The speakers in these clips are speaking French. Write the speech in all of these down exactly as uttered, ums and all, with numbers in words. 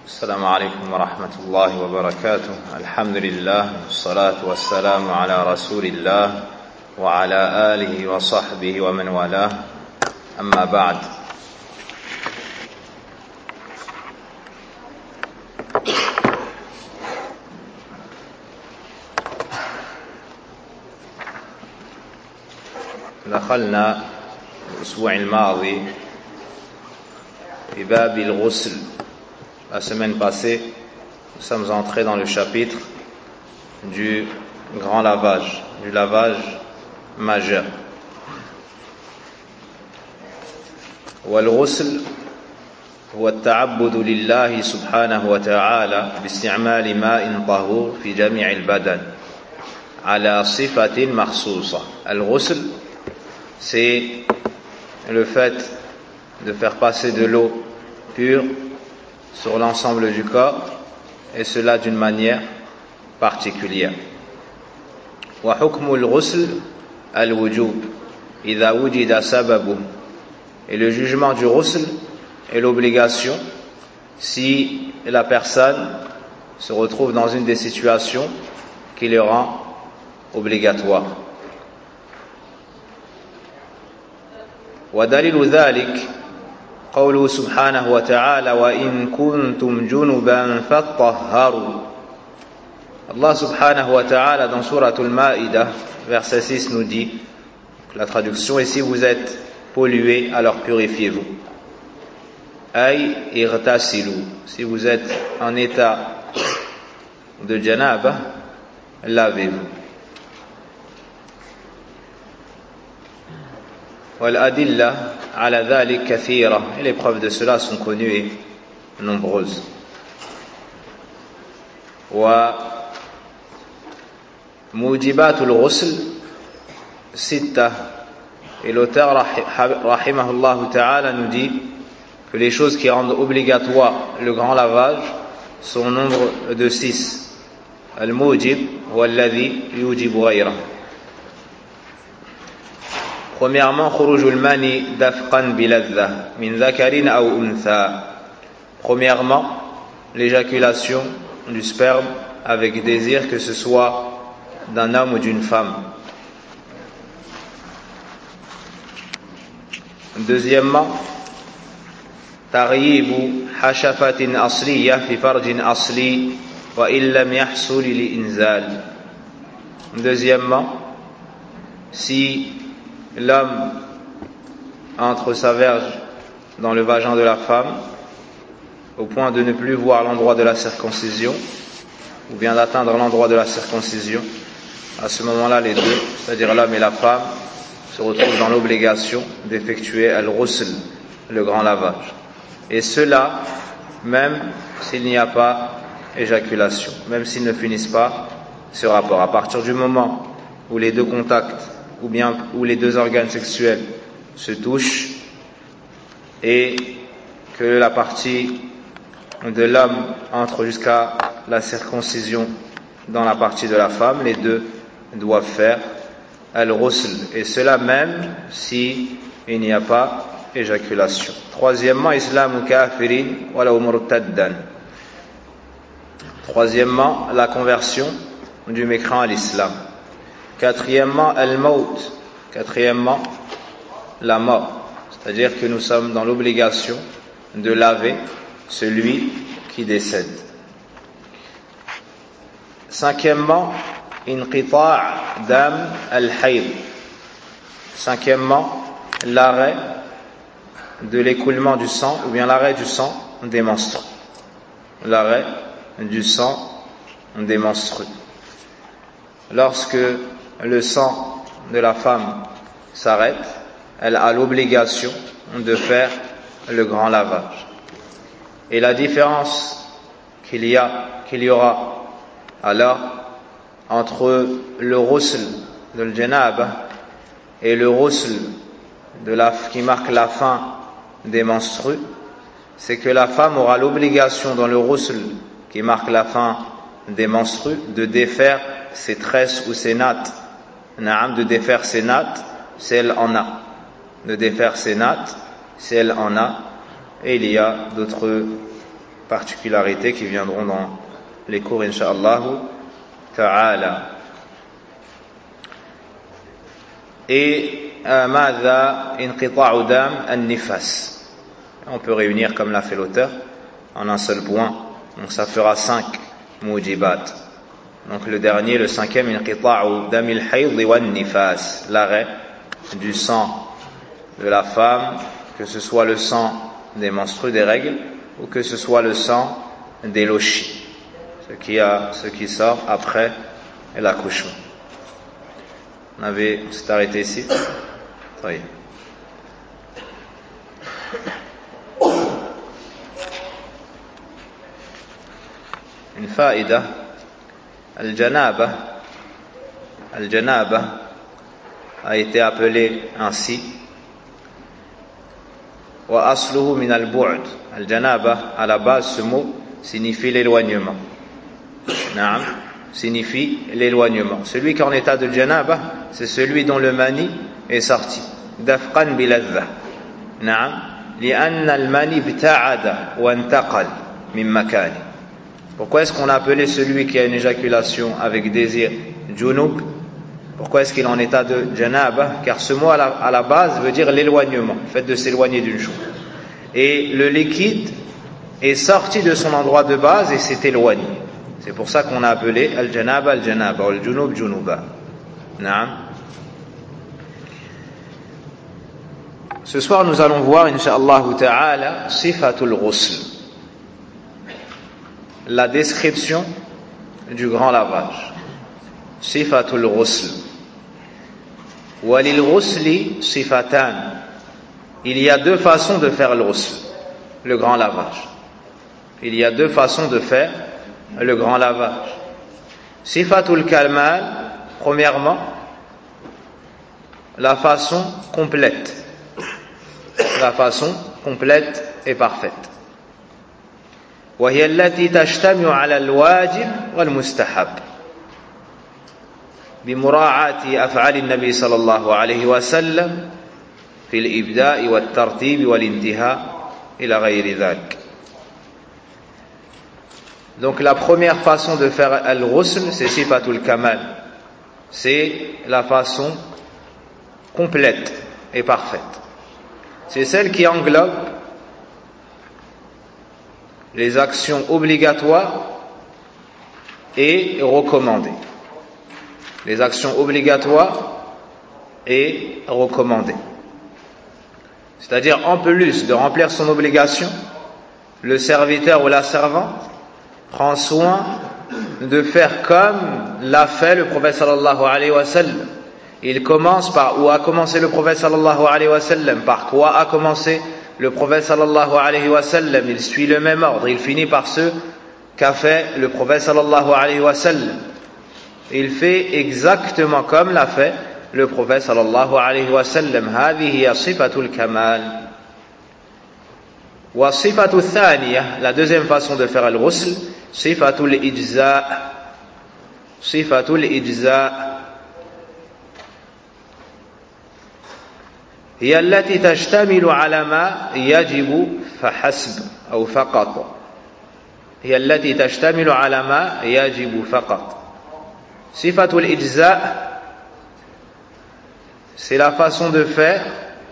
السلام عليكم ورحمة الله وبركاته. الحمد لله والصلاة والسلام على رسول الله وعلى آله وصحبه ومن والاه. أما بعد. دخلنا الأسبوع الماضي في باب الغسل. La semaine passée, nous sommes entrés dans le chapitre du grand lavage, du lavage majeur. والغسل هو التعبد لله سبحانه وتعالى باستعمال ماء طهور في جميع البدن على صفة مخصوصة. الغسل, c'est le fait de faire passer de l'eau pure sur l'ensemble du corps, et cela d'une manière particulière. وحكم الغسل الوجوب إذا وجد سببه. Et le jugement du ghusl est l'obligation si la personne se retrouve dans une des situations qui le rend obligatoire. ودليل ذلك قوله سبحانه وتعالى وإن كنتم جنبا فطهروا. Allah subhanahu wa ta'ala dans Surah Al-Ma'idah verset six nous dit, la traduction est: si vous êtes pollué, alors purifiez-vous. Ay irtasilu, si vous êtes en état de janaba, lavez-vous. والأدلة على ذلك كثيرة, et les preuves de cela sont connues et nombreuses. وموجبات الغسل ستة, et l'auteur rahimahullah ta'ala nous dit que les choses qui rendent obligatoire le grand lavage sont au nombre de six. Al-mujib huwa alladhi yujibu ghayrahu. Premièrement, khurujul mani dafqan biladha min dhakarin aw untha. Premièrement, l'éjaculation du sperme avec désir, que ce soit d'un homme ou d'une femme. Deuxièmement, taryibu hashafatin asliya fi farjin asli wa illam yahsul li inzal. Deuxièmement, si l'homme entre sa verge dans le vagin de la femme au point de ne plus voir l'endroit de la circoncision, ou bien d'atteindre l'endroit de la circoncision, à ce moment-là les deux, c'est-à-dire l'homme et la femme, se retrouvent dans l'obligation d'effectuer al-ghusl, le grand lavage. Et cela même s'il n'y a pas éjaculation, même s'ils ne finissent pas ce rapport. À partir du moment où les deux contacts, ou bien où les deux organes sexuels se touchent et que la partie de l'homme entre jusqu'à la circoncision dans la partie de la femme, les deux doivent faire al-ghusl, et cela même si il n'y a pas éjaculation. Troisièmement, islamu kafirin walaw murtaddan. Troisièmement, la conversion du mécréant à l'islam. Quatrièmement, al-maut. Quatrièmement, la mort. C'est-à-dire que nous sommes dans l'obligation de laver celui qui décède. Cinquièmement, inqita' dam al-hayd. Cinquièmement, l'arrêt de l'écoulement du sang, ou bien l'arrêt du sang des menstrues. L'arrêt du sang des menstrues. Lorsque le sang de la femme s'arrête, elle a l'obligation de faire le grand lavage. Et la différence qu'il y a, qu'il y aura alors entre le ghusl de l'janaba et le ghusl de la, qui marque la fin des menstrues, c'est que la femme aura l'obligation dans le ghusl qui marque la fin des menstrues de défaire ses tresses ou ses nattes. Naam, de défaire ses nattes si elle en a. De défaire ses nattes si elle en a. Et il y a d'autres particularités qui viendront dans les cours, incha'Allah ta'ala. Et ماذا انقطاع دم النفاس. On peut réunir, comme l'a fait l'auteur, en un seul point. Donc ça fera cinq mujibat. Donc le dernier, le cinquième, انقطاع دم الحيض والنفاس, l'arrêt du sang de la femme, que ce soit le sang des menstrues, des règles, ou que ce soit le sang des lochis, ce qui, a, ce qui sort après l'accouchement. On avait, on s'est arrêté ici. Oui. Une faïda, al-janaba, al-janaba a été appelé ainsi. Wa asluhu min al-bu'd. Al-janaba, à la base, ce mot signifie l'éloignement. Naam, signifie l'éloignement. Celui qui est en état de janaba, c'est celui dont le mani est sorti. Dafqan biladha. Naam, li'anna al-mani ibta'ada wa intaqal min makani. Pourquoi est-ce qu'on a appelé celui qui a une éjaculation avec désir junub? Pourquoi est-ce qu'il est en état de janaba? Car ce mot à la, à la base veut dire l'éloignement, le fait de s'éloigner d'une chose. Et le liquide est sorti de son endroit de base et s'est éloigné. C'est pour ça qu'on a appelé al-janaba al-janaba, ou al-junub junuba. Naam. Ce soir, nous allons voir, incha'Allah ta'ala, sifatul ghusl, la description du grand lavage. Sifatul ghusl. Walil ghusli sifatan. Il y a deux façons de faire le ghusl, le grand lavage. Il y a deux façons de faire le grand lavage. Sifatul kamal, premièrement, la façon complète. La façon complète et parfaite. وهي التي تجتمع على الواجب والمستحب بمراعاة أفعال النبي صلى الله عليه وسلم في الإبداء والترتيب والانتهاء إلى غير ذلك. Donc la première façon de faire al-ghusl, c'est sifatul kamal. C'est la façon complète et parfaite. C'est celle qui englobe les actions obligatoires et recommandées. Les actions obligatoires et recommandées. C'est-à-dire, en plus de remplir son obligation, le serviteur ou la servante prend soin de faire comme l'a fait le prophète sallallahu alayhi wa sallam. Il commence par où a commencé le prophète sallallahu alayhi wa sallam, par quoi a commencé le prophète sallallahu alayhi wa sallam. Il suit le même ordre, il finit par ce qu'a fait le prophète sallallahu alayhi wa sallam. Il fait exactement comme l'a fait le prophète sallallahu alayhi wa sallam. هذه هي صفة الكمال. والصفة الثانية, la deuxième façon de faire al-ghusl, صفة الإجزاء. صفة الإجزاء هي التي تشتمل على ما يجب فحسب أو فقط. هي التي تشتمل على ما يجب فقط. صفة الإجزاء, c'est la façon de faire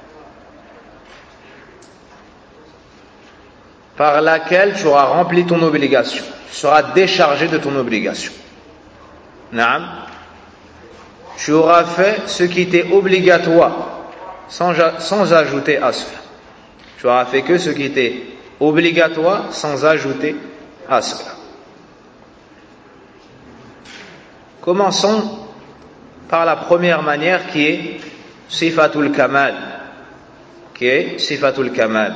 par laquelle tu auras rempli ton obligation, tu seras déchargé de ton obligation. Naam, tu auras fait ce qui était obligatoire sans, sans ajouter à cela. Tu auras fait que ce qui était obligatoire sans ajouter à cela. Commençons par la première manière qui est sifatul kamal, qui est sifatul kamal.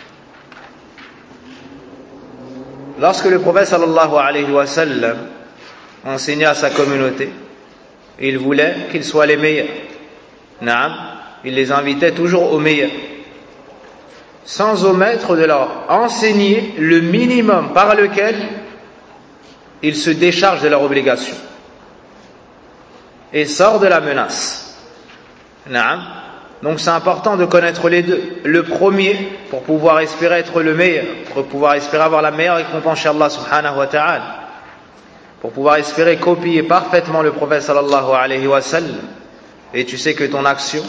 Lorsque le prophète sallallahu alayhi wa sallam enseigna à sa communauté, il voulait qu'ils soient les meilleurs. Naam, il les invitait toujours aux meilleurs, sans omettre de leur enseigner le minimum par lequel ils se déchargent de leur obligation et sortent de la menace. Naam, Donc c'est important de connaître les deux. Le premier, pour pouvoir espérer être le meilleur, pour pouvoir espérer avoir la meilleure récompense chez Allah subhanahu wa ta'ala, pour pouvoir espérer copier parfaitement le prophète sallallahu alayhi wa sallam. Et tu sais que ton action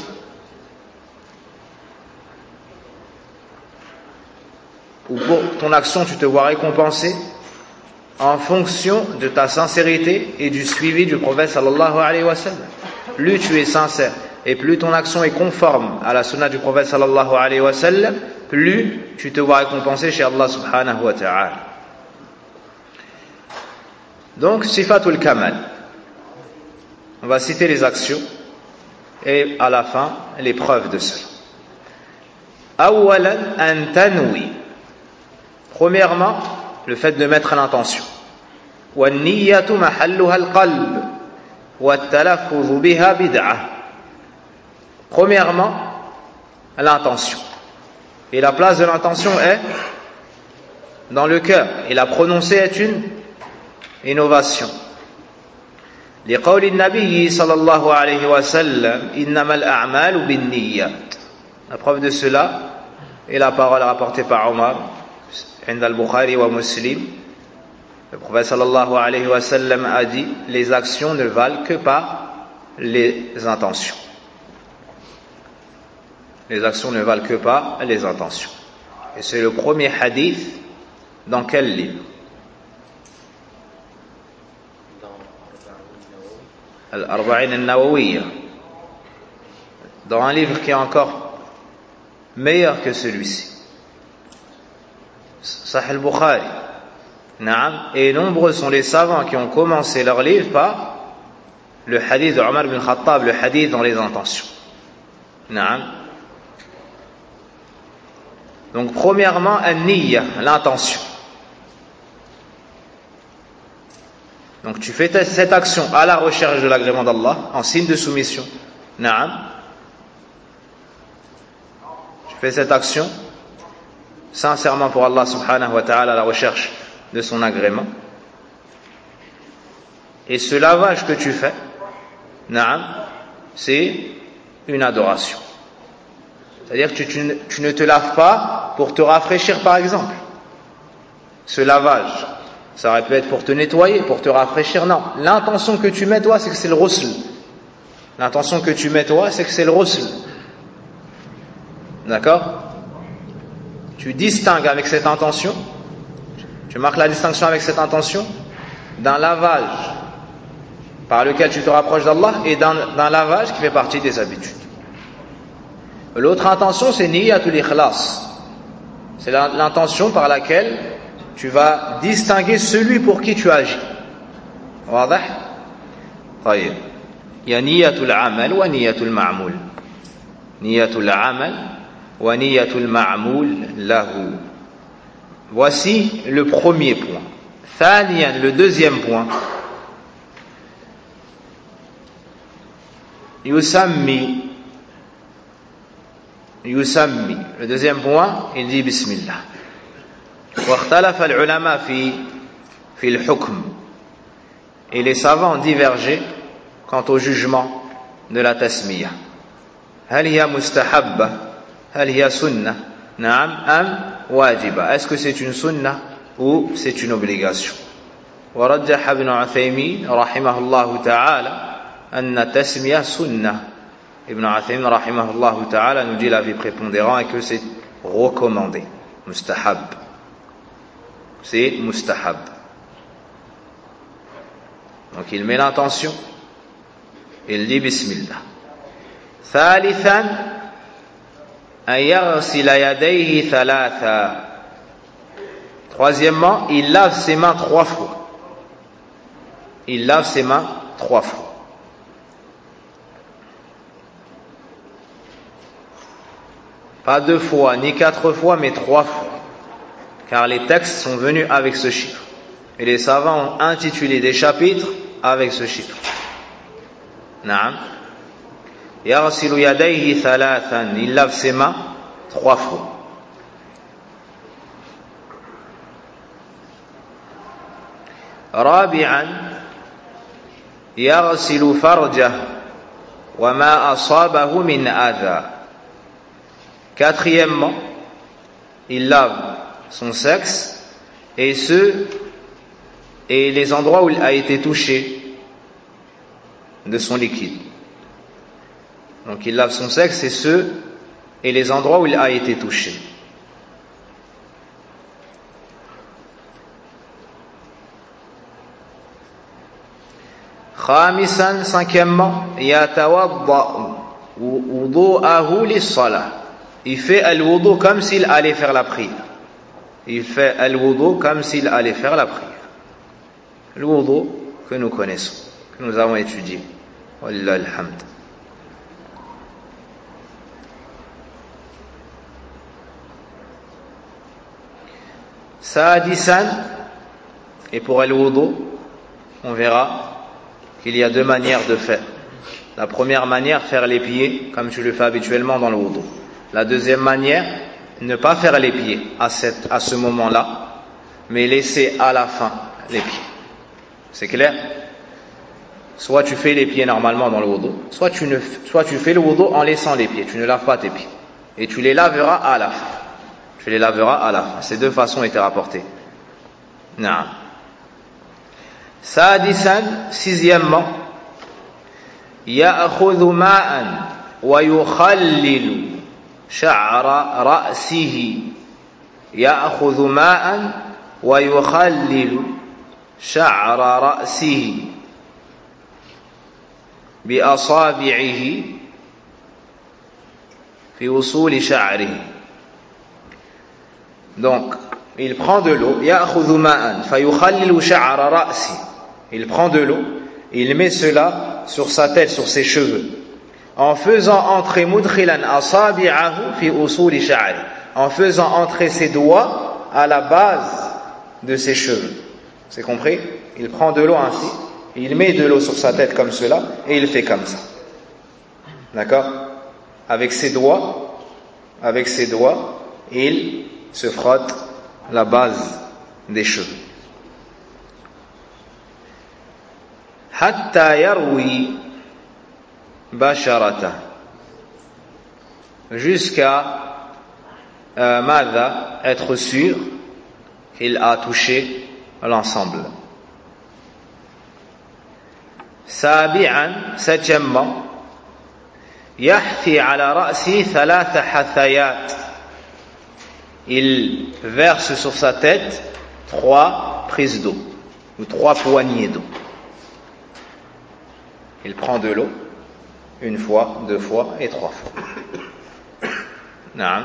ou pour ton action tu te vois récompensé en fonction de ta sincérité et du suivi du prophète sallallahu alayhi wa sallam. Plus tu es sincère et plus ton action est conforme à la sunna du prophète sallallahu alayhi wa sallam, plus tu te vois récompensé chez Allah subhanahu wa ta'ala. Donc, sifatul kamal. On va citer les actions et à la fin, les preuves de cela. Awalan an tanwi. Premièrement, le fait de mettre l'intention. Wa niyyatu mahalluha al-qalb wa at-talaffuz biha bid'ah. Premièrement, l'intention. Et la place de l'intention est dans le cœur. Et la prononcer est une innovation. لقول النبي صلى الله عليه وسلم إنما الأعمال بالنيات. La preuve de cela est la parole rapportée par Omar عند البخاري ومسلم. Le prophète صلى الله عليه وسلم a dit les actions ne valent que par les intentions. Les actions ne valent que par les intentions. Et c'est le premier hadith dans quel livre? Al-Arba'in al-Nawawiyya. Dans un livre qui est encore meilleur que celui-ci. Sahih al-Bukhari. Et nombreux sont les savants qui ont commencé leur livre par le hadith de Omar ibn Khattab, le hadith dans les intentions. Donc premièrement, an-niyya, l'intention. Donc tu fais cette action à la recherche de l'agrément d'Allah, en signe de soumission. Naam. Tu fais cette action sincèrement pour Allah subhanahu wa ta'ala à la recherche de son agrément. Et ce lavage que tu fais, naam, c'est une adoration. C'est-à-dire que tu, tu, tu ne te laves pas pour te rafraîchir par exemple. Ce lavage, ça aurait pu être pour te nettoyer, pour te rafraîchir. Non, l'intention que tu mets toi, c'est que c'est le ghusl. L'intention que tu mets toi, c'est que c'est le ghusl. D'accord? Tu distingues avec cette intention, tu marques la distinction avec cette intention d'un lavage par lequel tu te rapproches d'Allah et d'un, d'un lavage qui fait partie des habitudes. L'autre intention, c'est niyyatul ikhlas. C'est l'intention par laquelle tu vas distinguer celui pour qui tu agis. واضح؟ طيب. Il y a niyyatul amal wa niyyatul ma'mul. Niyyatul amal wa niyyatul ma'mul lahu. Voici le premier point. ثانيا, le deuxième point. Yusammi. Yusammi. Le deuxième point, il dit Bismillah. واختلف العلماء في في الحكم. Et les savants ont divergé quant au jugement de la tasmiyah. هل هي مستحبة؟ هل هي سنة؟ نعم أم واجبة؟ Est-ce que c'est une sunna ou c'est une obligation? ورجح ابن عثيمين رحمه الله تعالى أن التسمية سنة. Ibn Uthaymin rahimahullah ta'ala nous dit l'avis prépondérant et que c'est recommandé. Mustahab. C'est mustahab. Donc il met l'intention, il dit Bismillah. ثالثا أن يغسل يديه ثلاثا. Troisièmement, il lave ses mains trois fois. Il lave ses mains trois fois. Pas deux fois, ni quatre fois, mais trois fois. Car les textes sont venus avec ce chiffre. Et les savants ont intitulé des chapitres avec ce chiffre. Naam. Yaghsilu yadayhi thalathan. Il lave ses mains trois fois. Rabi'an. Yaghsilu farjah wa ma asabahu min adha. Quatrièmement, il lave son sexe et ceux et les endroits où il a été touché de son liquide. Donc il lave son sexe et ceux et les endroits où il a été touché. Khamisan, cinquièmement, yatawadda wudu'ahu lis-salah. Il fait al-wudu comme s'il allait faire la prière. Il fait al-wudu comme s'il allait faire la prière. Le wudu que nous connaissons, que nous avons étudié. Wallah alhamd. Sadisan, et pour al-wudu, on verra qu'il y a deux manières de faire. La première manière, faire les pieds, comme tu le fais habituellement dans le wudu. La deuxième manière, ne pas faire les pieds à, cette, à ce moment-là, mais laisser à la fin les pieds. C'est clair? Soit tu fais les pieds normalement dans le wudu, soit tu, ne, soit tu fais le wudu en laissant les pieds, tu ne laves pas tes pieds. Et tu les laveras à la fin. Tu les laveras à la fin. Ces deux façons étaient rapportées. Naam. Sadisan, sixièmement, ya'khudhu ma'an wa yukhallilu sha'ra ra'sihi. Ya'khudhu ma'an wa yukhallilu sha'ra ra'sihi bi asabi'ihi fi usuli sha'rihi. Donc, il prend de l'eau, ya'khudhu ma'an fa yukhallilu sha'ra ra'si. Il prend de l'eau, il met cela sur sa tête, sur ses cheveux, en faisant entrer mudkhilan asabi'ahu fi usuli sha'ri, en faisant entrer ses doigts à la base de ses cheveux. C'est compris? Il prend de l'eau ainsi, il met de l'eau sur sa tête comme cela, et il fait comme ça. D'accord? Avec ses doigts, avec ses doigts, il se frotte la base des cheveux. Hatta yarwi basharata, jusqu'à euh, madha, être sûr qu'il a touché l'ensemble. Sabi'an, septièmement, yahthi ala ra'si thalatha hathayat. Il verse sur sa tête trois prises d'eau, ou trois poignées d'eau. Il prend de l'eau, une fois, deux fois et trois fois. Naam.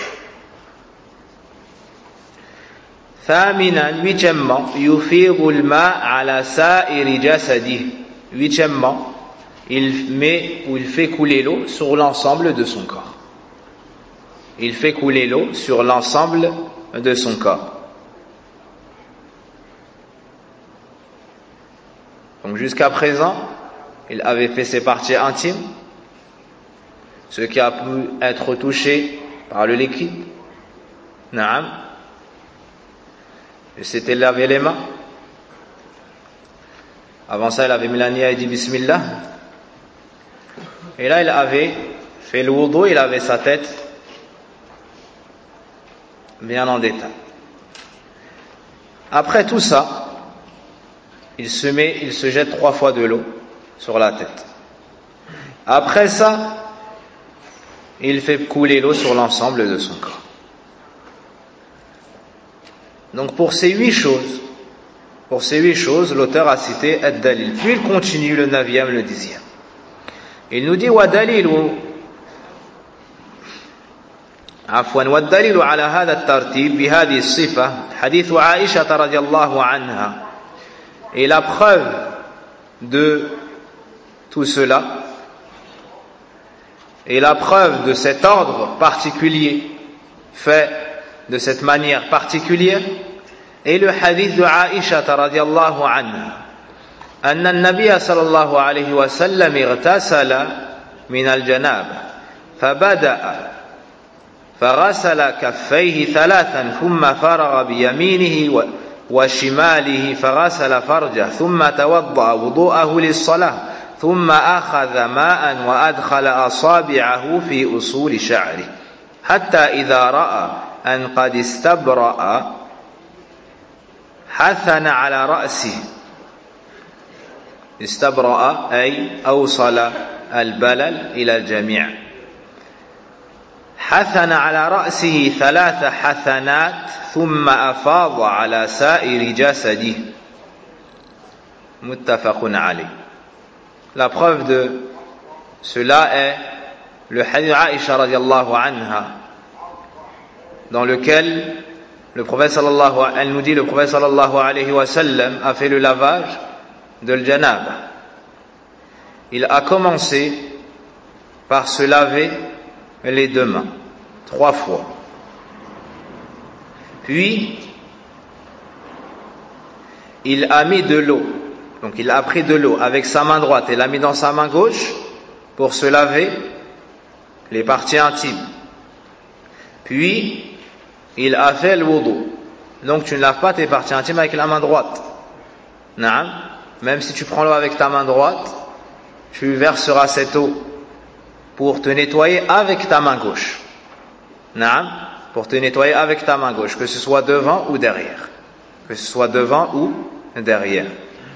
Thaminan, huitièmement, yufidu al-ma' ala sa'iri jasadihi. Huitièmement, il met ou il fait couler l'eau sur l'ensemble de son corps. Il fait couler l'eau sur l'ensemble de son corps. Donc jusqu'à présent, il avait fait ses parties intimes, ce qui a pu être touché par le liquide. Naam. Il s'était lavé les mains. Avant ça, il avait mis la niya et dit Bismillah. Et là, il avait fait le wudu, il avait sa tête bien en détail. Après tout ça, il se met, il se jette trois fois de l'eau sur la tête. Après ça, il fait couler l'eau sur l'ensemble de son corps. Donc pour ces huit choses, pour ces huit choses, l'auteur a cité ad-dalil. Puis il continue le neuvième, le dixième. Il nous dit wa dalilu عفوا والدليل على هذا الترتيب بهذه الصفة حديث عائشة رضي الله عنها. Et la preuve de tout cela, et la preuve de cet ordre particulier fait de cette manière particulière, est le hadith de Aïcha رضي الله عنها أن النبي صلى الله عليه وسلم اغتسل من الجنابة فبدأ فغسل كفيه ثلاثا ثم فرغ بيمينه وشماله فغسل فرجه ثم توضأ وضوءه للصلاة ثم أخذ ماء وأدخل أصابعه في أصول شعره حتى إذا رأى أن قد استبرأ حثن على رأسه. استبرأ أي أوصل البلل إلى الجميع. حثن على رأسه ثلاث حثنات ثم أفاض على سائر جسده. متفق عليه. La preuve de cela est le hadith Aïcha radiallahu anha, dans lequel le prophète sallallahu, elle nous dit, le prophète sallallahu alayhi wa sallam a fait le lavage de l'janaba. Il a commencé par se laver les deux mains trois fois. Puis il a mis de l'eau. Donc il a pris de l'eau avec sa main droite et l'a mis dans sa main gauche pour se laver les parties intimes. Puis il a fait le wudu. Donc tu ne laves pas tes parties intimes avec la main droite. Naam. Même si tu prends l'eau avec ta main droite, tu verseras cette eau pour te nettoyer avec ta main gauche. Naam. Pour te nettoyer avec ta main gauche, que ce soit devant ou derrière. Que ce soit devant ou derrière.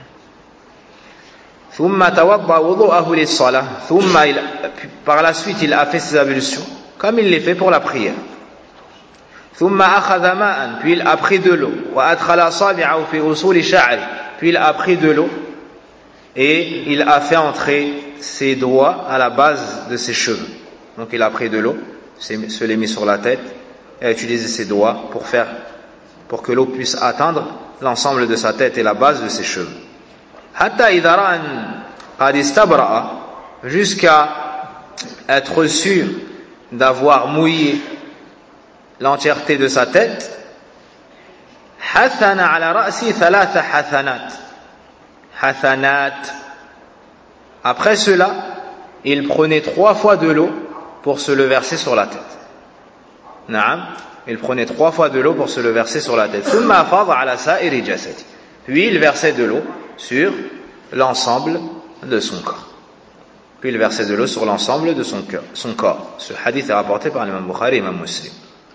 ثم توضأ وضوءه للصلاة. ثم il, par la suite il a fait ses ablutions comme il les fait pour la prière. ثم أخذ ماء. Puis il a pris de l'eau. وأدخل أصابعه في أصول شعره. Puis il a pris de l'eau et il a fait entrer ses doigts à la base de ses cheveux. Donc il a pris de l'eau, se l'est mis sur la tête et a utilisé ses doigts pour faire, pour que l'eau puisse atteindre l'ensemble de sa tête et la base de ses cheveux. Hatta idha ra'an qad istabra'a, jusqu'à être sûr d'avoir mouillé l'entièreté de sa tête. Hathana ala ra'si thalatha hathanat. Hathanat. Après cela, il prenait trois fois de l'eau pour se le verser sur la tête. Naam. Il prenait trois fois de l'eau pour se le verser sur la tête. Thumma afadha ala sa'iri jasadi. Puis il versait de l'eau sur l'ensemble de son corps. Puis il versait de l'eau sur l'ensemble de son, cœur, son corps. Ce hadith est rapporté par l'imam Bukhari et l'imam Muslim.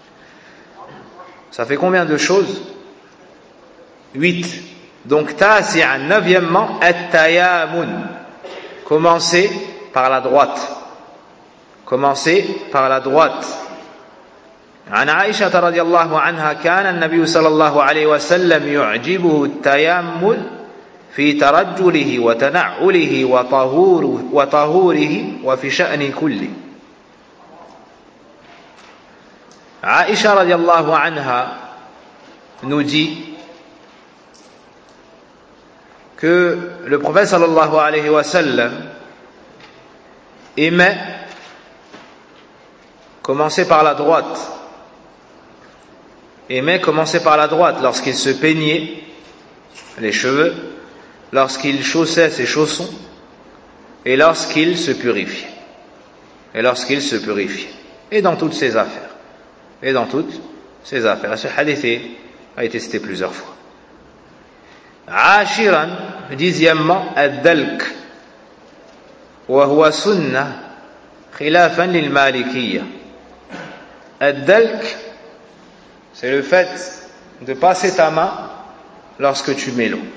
Ça fait combien de choses? Huit. Donc, tasi'an, neuvièmement, at-tayamun. Commencez par la droite. Commencez par la droite. عن عائشة رضي الله عنها كان النبي صلى الله عليه وسلم يعجبه التيمم في ترجله وتنعله وطهوره, وطهوره وفي شأن كله. Aïcha radiallahu anha nous dit que le prophète sallallahu alayhi wa sallam aimait commencer par la droite. Aimait commencer par la droite lorsqu'il se peignait les cheveux, lorsqu'il chaussait ses chaussons et lorsqu'il se purifiait. Et lorsqu'il se purifiait. Et dans toutes ses affaires. Et dans toutes ses affaires. Ce hadith a été cité plusieurs fois. Ashiran, dixièmement, ad-dalk. Wa huwa sunnah khilafan lil malikiyya. Ad-dalk, c'est le fait de passer ta main lorsque tu mets l'eau.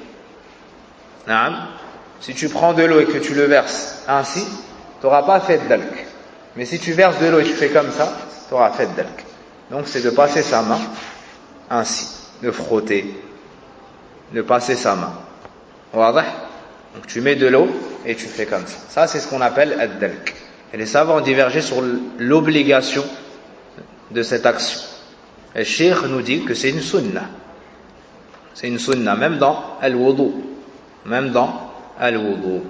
Si tu prends de l'eau et que tu le verses ainsi, tu n'auras pas fait dalk. Mais si tu verses de l'eau et tu fais comme ça, tu auras fait dalk. Donc c'est de passer sa main ainsi, de frotter, de passer sa main. Donc tu mets de l'eau et tu fais comme ça. Ça c'est ce qu'on appelle ad-dalk. Et les savants ont divergé sur l'obligation de cette action. Et le cheikh nous dit que c'est une sunnah. C'est une sunnah, même dans al-wudu. Même dans al-wudu.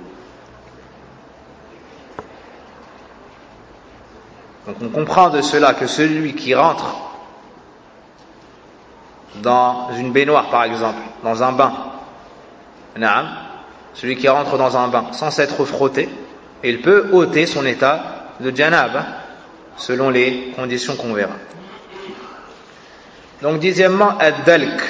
Donc on comprend de cela que celui qui rentre dans une baignoire par exemple, dans un bain, celui qui rentre dans un bain sans s'être frotté, il peut ôter son état de janaba selon les conditions qu'on verra. Donc dixièmement, ad-dalk.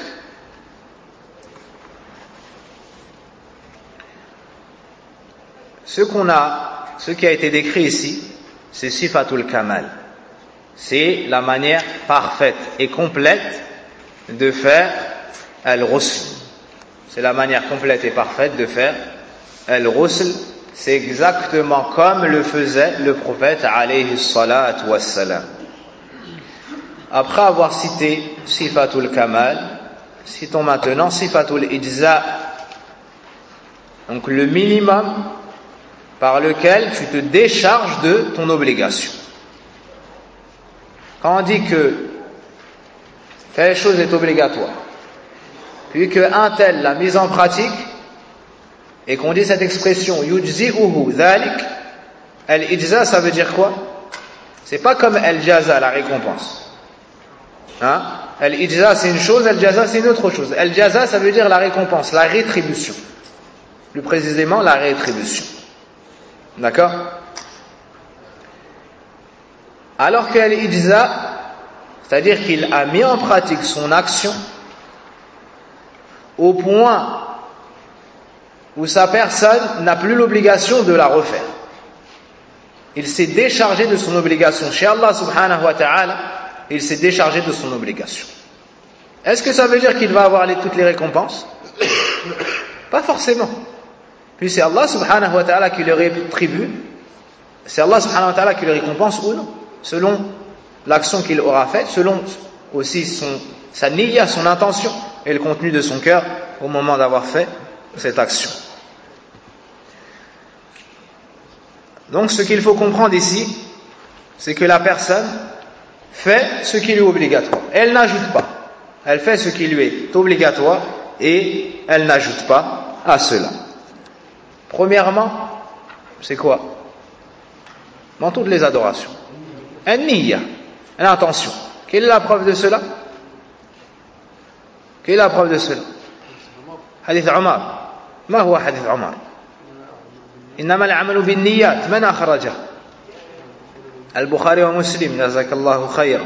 Ce qu'on a, ce qui a été décrit ici, c'est sifatul kamal. c'est la manière parfaite et complète de faire al-ghusl. C'est la manière complète et parfaite de faire al-ghusl. C'est exactement comme le faisait le prophète alayhi salatu wassalam. Après avoir cité sifatul kamal, citons maintenant sifatul ijza, donc le minimum par lequel tu te décharges de ton obligation. Quand on dit que telle chose est obligatoire, puis qu'un tel l'a mise en pratique, et qu'on dit cette expression yujzi'uhu dhalik, al-ijza, ça veut dire quoi? C'est pas comme al-jaza, la récompense. Hein? Al-ijza c'est une chose, al-jaza c'est une autre chose. Al-jaza ça veut dire la récompense, la rétribution. Plus précisément la rétribution. D'accord? Alors que al-ijza, c'est-à-dire qu'il a mis en pratique son action au point où sa personne n'a plus l'obligation de la refaire. Il s'est déchargé de son obligation. Chez Allah subhanahu wa ta'ala, il s'est déchargé de son obligation. Est-ce que ça veut dire qu'il va avoir les, toutes les récompenses? Pas forcément. Puis c'est Allah subhanahu wa ta'ala qui le rétribue. C'est Allah subhanahu wa ta'ala qui le récompense ou non, selon l'action qu'il aura faite, selon aussi son, sa niyya, son intention et le contenu de son cœur au moment d'avoir fait cette action. Donc ce qu'il faut comprendre ici, c'est que la personne fait ce qui lui est obligatoire. Elle n'ajoute pas. Elle fait ce qui lui est obligatoire et elle n'ajoute pas à cela. Premièrement, c'est quoi? Dans toutes les adorations, an-niyya, l'intention. Quelle est la preuve de cela? Quelle est la preuve de cela? Hadith Omar. ما هو حديث عمر؟ إنما العمل بالنيات. من أخرجه؟ البخاري ومسلم. جزاك الله خيرا.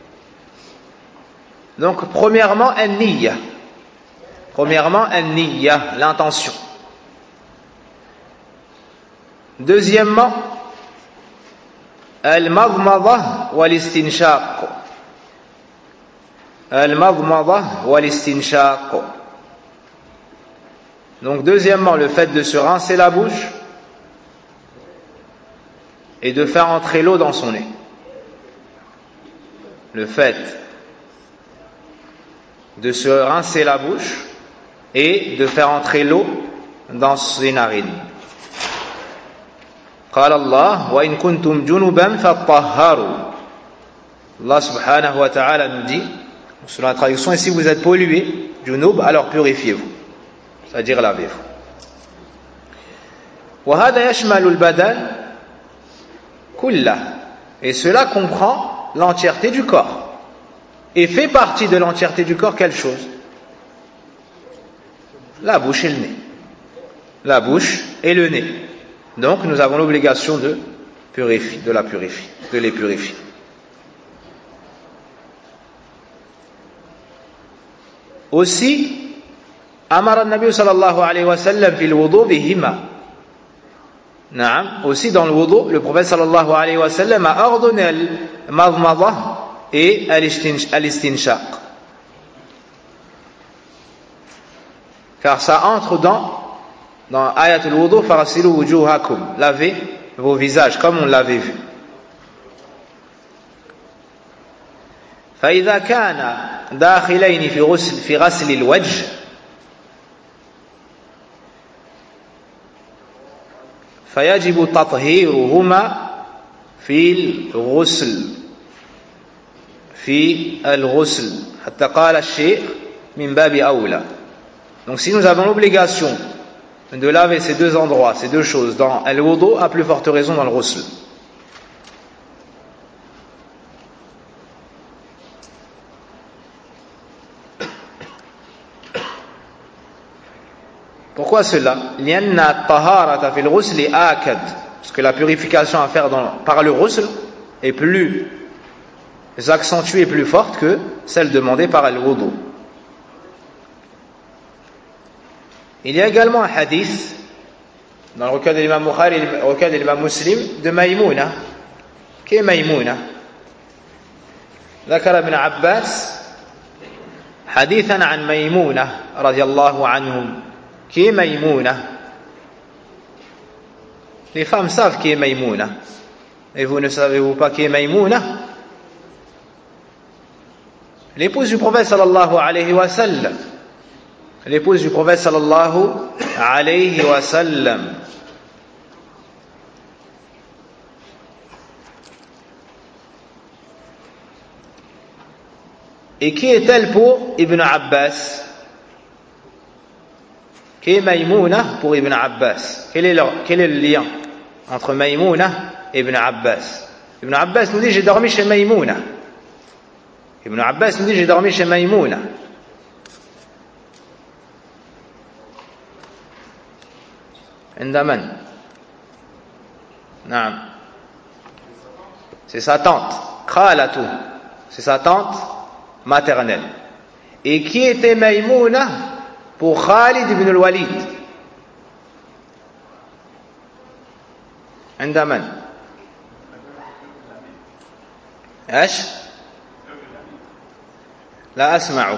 Donc premièrement an-niyya. Premièrement an-niyya, l'intention. Deuxièmement al-madmadah wal-istinshaq. Al-madmadah wal-istinshaq. Donc deuxièmement, le fait de se rincer la bouche et de faire entrer l'eau dans son nez. Le fait de se rincer la bouche et de faire entrer l'eau dans ses narines. قال الله وإن كنتم جنبا فطهروا. Allah subhanahu wa ta'ala nous dit, selon la traduction, et si vous êtes pollué, junub, alors purifiez-vous. C'est-à-dire lavez-vous. وهذا يشمل البدن كله. Et cela comprend l'entièreté du corps. Et fait partie de l'entièreté du corps quelle chose? La bouche et le nez. La bouche et le nez. Donc nous avons l'obligation de purifier, de la purifier, de les purifier. Aussi, أمر النبي صلى الله عليه وسلم في الوضوء بهما. نعم. Aussi dans le wudu, le prophète صلى الله عليه وسلم a ordonné al-madmadah et al-istinshaq. Car ça entre dans dans ayatul wudu, farasilu wujuhakum, lavez vos visages comme on l'avait vu. فإذا كان داخلين في غسل في غسل الوجه فيجب تطهيرهما في الغسل في الغسل حتى قال الشيخ من باب أولى. Donc si nous avons l'obligation de laver ces deux endroits, ces deux choses dans al-wudu, à plus forte raison dans le ghusl. Pourquoi cela? Parce que la purification à faire dans, par le ghusl est plus accentuée et plus forte que celle demandée par al-wudu. Il y a également un hadith dans le recueil de l'imam Bukhari et le recueil de l'imam Muslim de Maïmouna. Qui est Maïmouna? ذكر ابن عباس حديثا عن ميمونة رضي الله عنهم. Qui est Maïmouna? Les femmes savent qui est Maïmouna. Et vous ne savez-vous pas qui est Maïmouna? L'épouse du prophète sallallahu alayhi wa sallam. L'épouse du prophète sallallahu alayhi wa sallam. Et qui est-elle pour Ibn Abbas? Qui est Maïmouna pour Ibn Abbas? Quel est, le, quel est le lien entre Maïmouna et Ibn Abbas? Ibn Abbas nous dit j'ai dormi chez Maïmouna. Ibn Abbas nous dit j'ai dormi chez Maïmouna. Indaman. Naam. C'est sa tante. Khalatu. C'est sa tante maternelle. Et qui était Maïmouna pour Khalid ibn al-Walid? عندما ايش؟ لا أسمعك.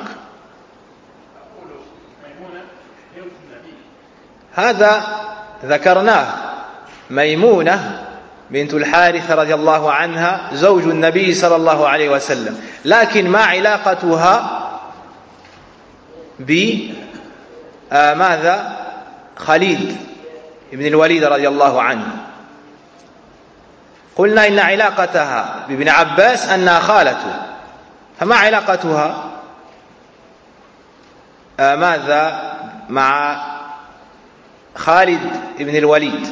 هذا ذكرناه. ميمونة بنت الحارث رضي الله عنها زوج النبي صلى الله عليه وسلم، لكن ما علاقتها بماذا؟ خالد ابن الوليد رضي الله عنه. قلنا إن علاقتها بابن عباس أنها خالته، فما علاقتها آه ماذا مع خالد ابن الوليد؟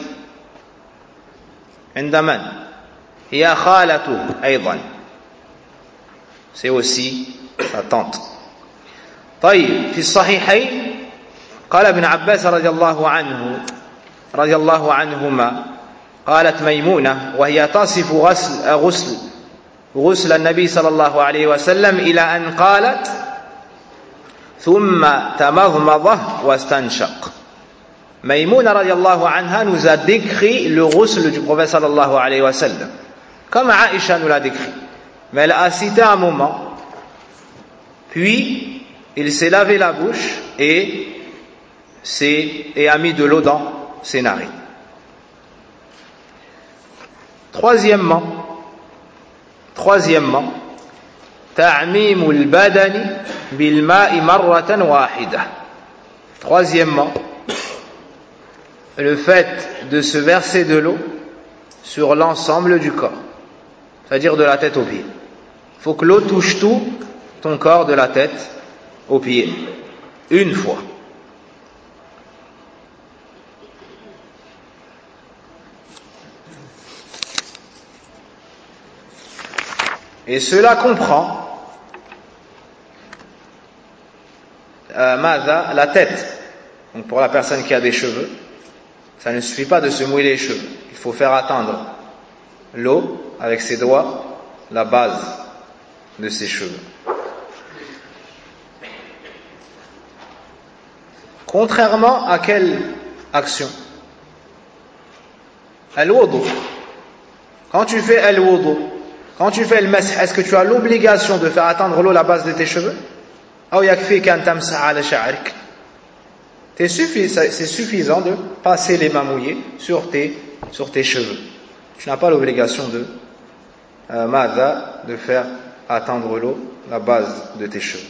عند من؟ هي خالته أيضا. C'est aussi sa tante. طيب في الصحيحين قال ابن عباس رضي الله عنه رضي الله عنهما قالت ميمونة وهي تصف غسل غسل غسل النبي صلى الله عليه وسلم إلى أن قالت ثم تمضمضه واستنشق. Maïmouna radiallahu anha nous a décrit le ghusl du prophète sallallahu alayhi wa sallam, comme Aïcha nous l'a décrit. Mais elle a cité un moment, puis il s'est lavé la bouche et, et a mis de l'eau dans ses narines. Troisièmement, troisièmement, ta'mimul badani bil ma'i marratan wahida. Troisièmement, le fait de se verser de l'eau sur l'ensemble du corps, c'est-à-dire de la tête aux pieds. Il faut que l'eau touche tout ton corps de la tête aux pieds, une fois. Et cela comprend euh, la tête. Donc pour la personne qui a des cheveux, ça ne suffit pas de se mouiller les cheveux. Il faut faire atteindre l'eau avec ses doigts, la base de ses cheveux. Contrairement à quelle action? Al-wudu. Quand tu fais al-wudu, quand tu fais le masih, est-ce que tu as l'obligation de faire atteindre l'eau la base de tes cheveux? Ou yakfi kan tamsah ala sha'rik? C'est suffisant de passer les mains mouillées sur tes, sur tes cheveux. Tu n'as pas l'obligation de euh, mada, de faire atteindre l'eau la base de tes cheveux.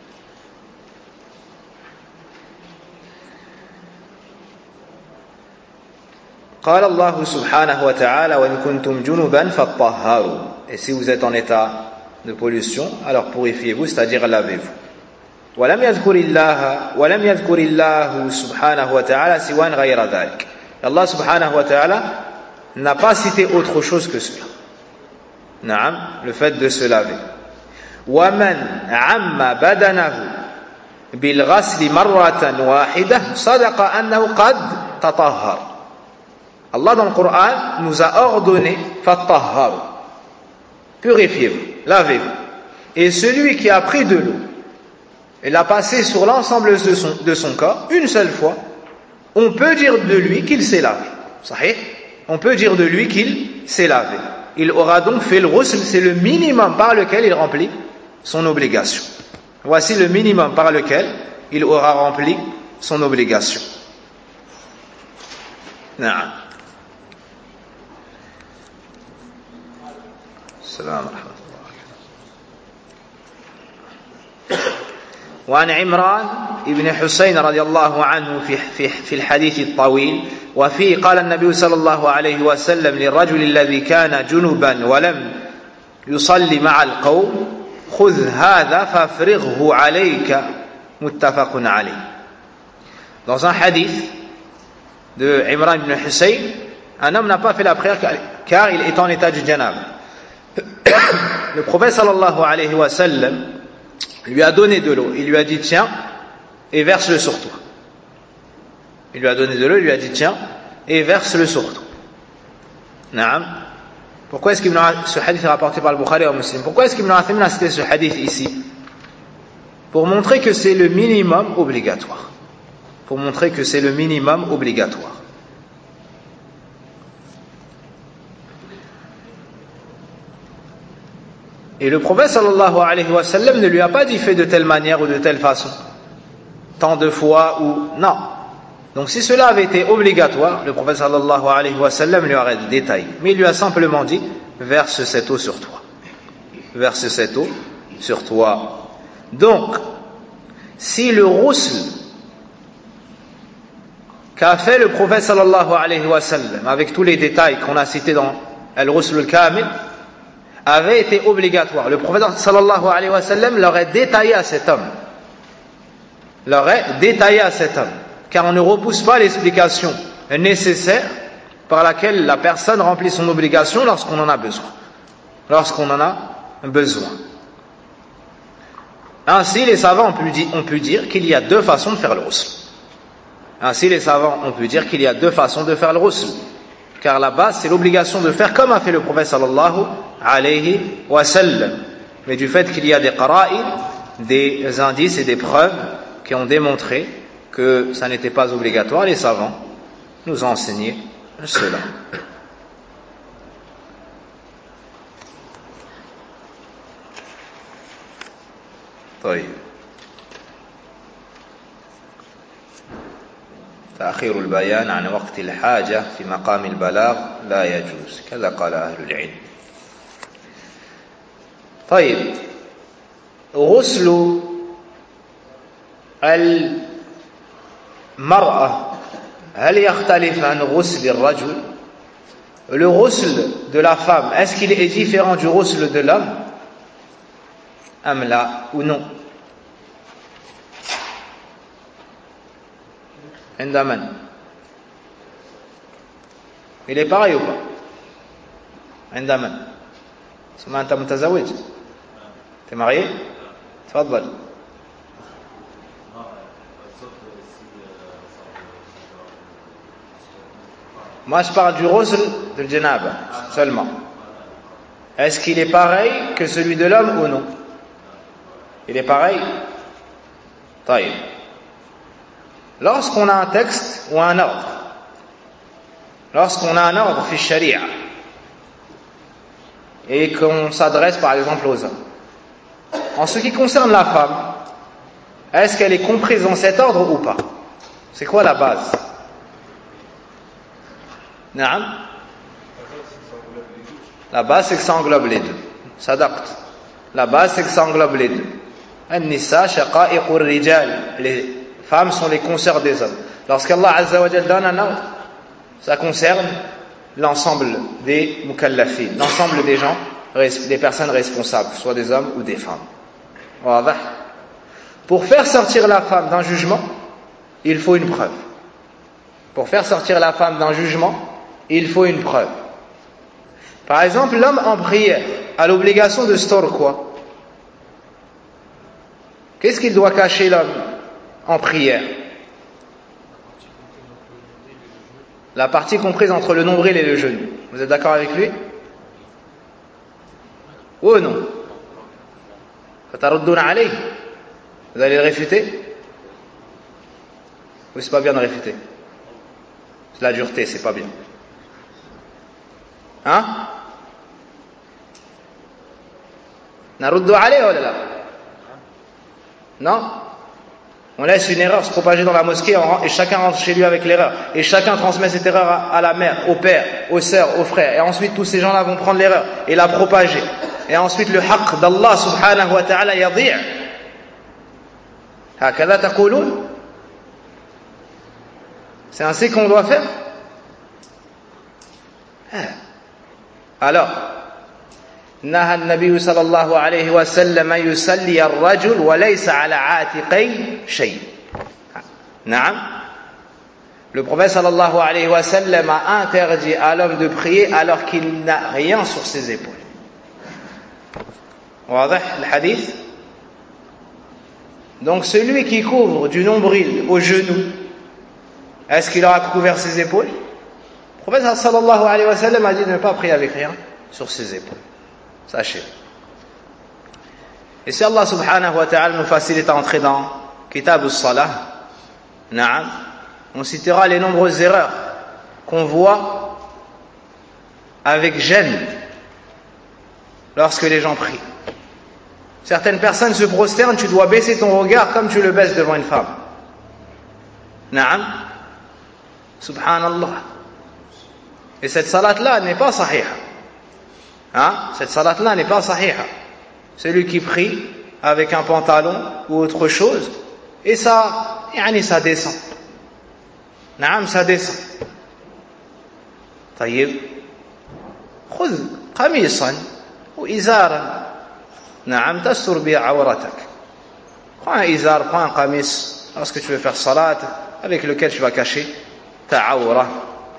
قال الله سبحانه وتعالى وإن كنتم جنبا فطهروا. Et si vous êtes en état de pollution, alors purifiez-vous, c'est-à-dire lavez-vous. ولم يذكر الله ولم يذكر الله سبحانه وتعالى سوى غير ذلك. Allah subhanahu wa ta'ala n'a pas cité autre chose que cela. نعم, le fait de se laver. ومن عم بدنه بالغسل مرة واحدة صدق أنه قد تطهر. Allah dans le Coran nous a ordonné fattahharu, purifiez-vous, lavez-vous. Et celui qui a pris de l'eau et l'a passé sur l'ensemble de son, de son corps une seule fois, on peut dire de lui qu'il s'est lavé. Sahih? On peut dire de lui qu'il s'est lavé. il aura donc fait le ghusl, c'est le minimum par lequel il remplit son obligation. Voici le minimum par lequel il aura rempli son obligation. Naam. Salam alaikum. وعن عمران ابن حسين رضي الله عنه في في في الحديث الطويل وفيه قال النبي صلى الله عليه وسلم للرجل الذي كان جنبا ولم يصلي مع القوم خذ هذا فافرغه عليك متفق عليه. Dans un hadith de Imran ibn Hussein, un homme n'a pas fait la prière car il est en état du janab. Le prophète sallallahu alayhi wa sallam lui a donné de l'eau, il lui a dit tiens et verse-le sur toi. Il lui a donné de l'eau, il lui a dit tiens et verse-le sur toi. Naam. Pourquoi est-ce qu'Ibn ce hadith est rapporté par le Bukhari et Muslim? Pourquoi est-ce qu'Ibn Uthaymin a cité ce hadith ici? Pour montrer que c'est le minimum obligatoire. Pour montrer que c'est le minimum obligatoire. Et le prophète sallallahu alayhi wa sallam ne lui a pas dit fait de telle manière ou de telle façon, tant de fois ou non. Donc si cela avait été obligatoire, le prophète sallallahu alayhi wa sallam lui aurait détaillé. Mais il lui a simplement dit verse cette eau sur toi. Verse cette eau sur toi. Donc, si le ghusl qu'a fait le prophète sallallahu alayhi wa sallam, avec tous les détails qu'on a cités dans Al-Ghusl al-Kamil, avait été obligatoire, le prophète sallallahu alayhi wa sallam l'aurait détaillé à cet homme. L'aurait détaillé à cet homme. Car on ne repousse pas l'explication nécessaire par laquelle la personne remplit son obligation lorsqu'on en a besoin. Lorsqu'on en a besoin. Ainsi, les savants ont pu dire, ont pu dire qu'il y a deux façons de faire le ghusl. Ainsi, les savants ont pu dire qu'il y a deux façons de faire le ghusl. Car la base, c'est l'obligation de faire comme a fait le prophète sallallahu alayhi wa sallam. Mais du fait qu'il y a des qara'in, des indices et des preuves qui ont démontré que ça n'était pas obligatoire, les savants nous ont enseigné cela. طيب. تأخير البيان عن وقت الحاجة في مقام البلاغ لا يجوز كذا قال أهل العلم. طيب. غسل المرأة هل يختلف عن غسل الرجل? Le ghusl de la femme, est-ce qu'il est différent du ghusl de l'homme? Am la ou non? Indaman. Il est pareil ou pas? Indaman. Suma anta mutazawij? T'es marié? Tfaddal. Moi je parle du ghusl de janaba seulement. Est-ce qu'il est pareil que celui de l'homme ou non? Il est pareil? Taïb. Lorsqu'on a un texte ou un ordre, lorsqu'on a un ordre fi sharia et qu'on s'adresse par exemple aux hommes, en ce qui concerne la femme, est-ce qu'elle est comprise dans cet ordre ou pas? C'est quoi la base? Naam. La base c'est que ça englobe les deux. Sadaqt. La base c'est que ça englobe les deux. An-nisa shaqa'iqur rijal. Les femmes sont les consoeurs des hommes. Lorsqu'Allah Azza wa Jal donne un ordre, ça concerne l'ensemble des mukallafin, l'ensemble des gens, des personnes responsables, soit des hommes ou des femmes. Wadah. Pour faire sortir la femme d'un jugement, il faut une preuve. Pour faire sortir la femme d'un jugement, il faut une preuve. Par exemple, l'homme en prière a l'obligation de store quoi? Qu'est-ce qu'il doit cacher l'homme en prière? La partie comprise entre le nombril et le genou. Vous êtes d'accord avec lui? Ou non? Vous allez le réfuter? Ou c'est pas bien de réfuter? C'est la dureté, c'est pas bien. Hein? Naruddu alayhi ou là? Non? On laisse une erreur se propager dans la mosquée et chacun rentre chez lui avec l'erreur. Et chacun transmet cette erreur à la mère, au père, aux sœurs, aux frères. Et ensuite tous ces gens-là vont prendre l'erreur et la propager. Et ensuite le haqq d'Allah subhanahu wa ta'ala yadhi'. Hakadha taqouloun? C'est ainsi qu'on doit faire? Alors, نهى النبي صلى الله عليه وسلم أن يصلي الرجل وليس على عاتقي شيء. نعم. Le prophète sallallahu alayhi wa sallam a interdit à l'homme de prier alors qu'il n'a rien sur ses épaules. واضح le hadith? Donc celui qui couvre du nombril au genou, est-ce qu'il aura couvert ses épaules? Le prophète sallallahu alayhi wa sallam a dit de ne pas prier avec rien sur ses épaules. Sachez. Et si Allah subhanahu wa ta'ala nous facilite à entrer dans Kitab al-Salah, na'am, on citera les nombreuses erreurs qu'on voit avec gêne lorsque les gens prient. Certaines personnes se prosternent, tu dois baisser ton regard comme tu le baisses devant une femme. Na'am, subhanallah. Et cette salat-là n'est pas sahiha. Hein? Cette salat-là n'est pas sahiha. Celui qui prie avec un pantalon ou autre chose, et ça, yani ça descend. Naam, ça descend. طيب خذ قميصا وإزارا نعم تستر به عورتك. Prends un izar, prends un qamis lorsque tu veux faire salat avec lequel tu vas cacher ta awra.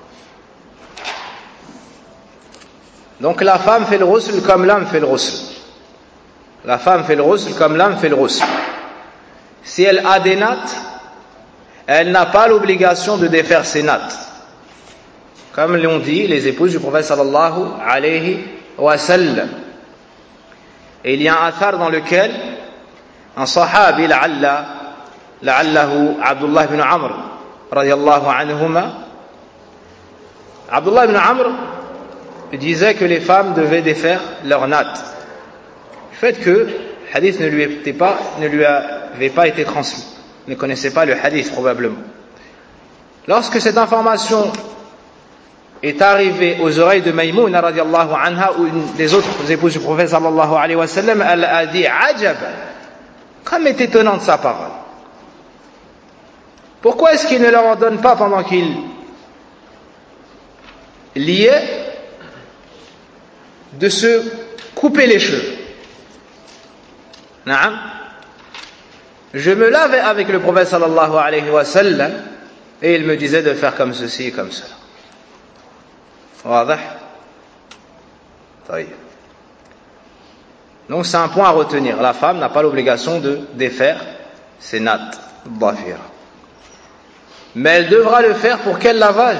Donc la femme fait le ghusl comme l'homme fait le ghusl. La femme fait le ghusl comme l'homme fait le ghusl. Si elle a des nattes, elle n'a pas l'obligation de défaire ses nattes. Comme l'ont dit les épouses du prophète sallallahu alayhi wa sallam. Et il y a un athar dans lequel un sahabi, la'alla, la'allahu Abdullah ibn Amr, radiyallahu anhuma, Abdullah ibn Amr disait que les femmes devaient défaire leurs nattes. Le fait que le hadith ne lui, était pas, ne lui avait pas été transmis. Il ne connaissait pas le hadith probablement. Lorsque cette information est arrivée aux oreilles de Maïmouna radiallahu anha ou une des autres épouses du prophète sallallahu alayhi wa sallam, elle a dit ajab, comme est étonnante sa parole. Pourquoi est-ce qu'il ne leur ordonne pas pendant qu'il liait de se couper les cheveux? Naam. Je me lavais avec le prophète sallallahu alayhi wa sallam et il me disait de faire comme ceci et comme cela. واضح؟ طيب. Donc c'est un point à retenir. La femme n'a pas l'obligation de défaire ses nattes. Mais elle devra le faire pour quel lavage?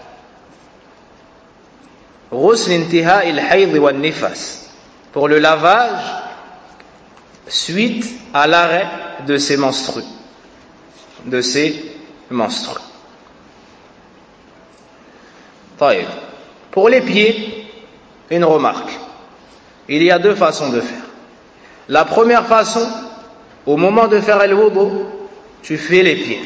غسل انتهاء الحيض والنفاس, pour le lavage suite à l'arrêt de ses menstrues. De ses menstrues. طيب. Pour les pieds, une remarque. Il y a deux façons de faire. La première façon, au moment de faire le wudu, tu fais les pieds.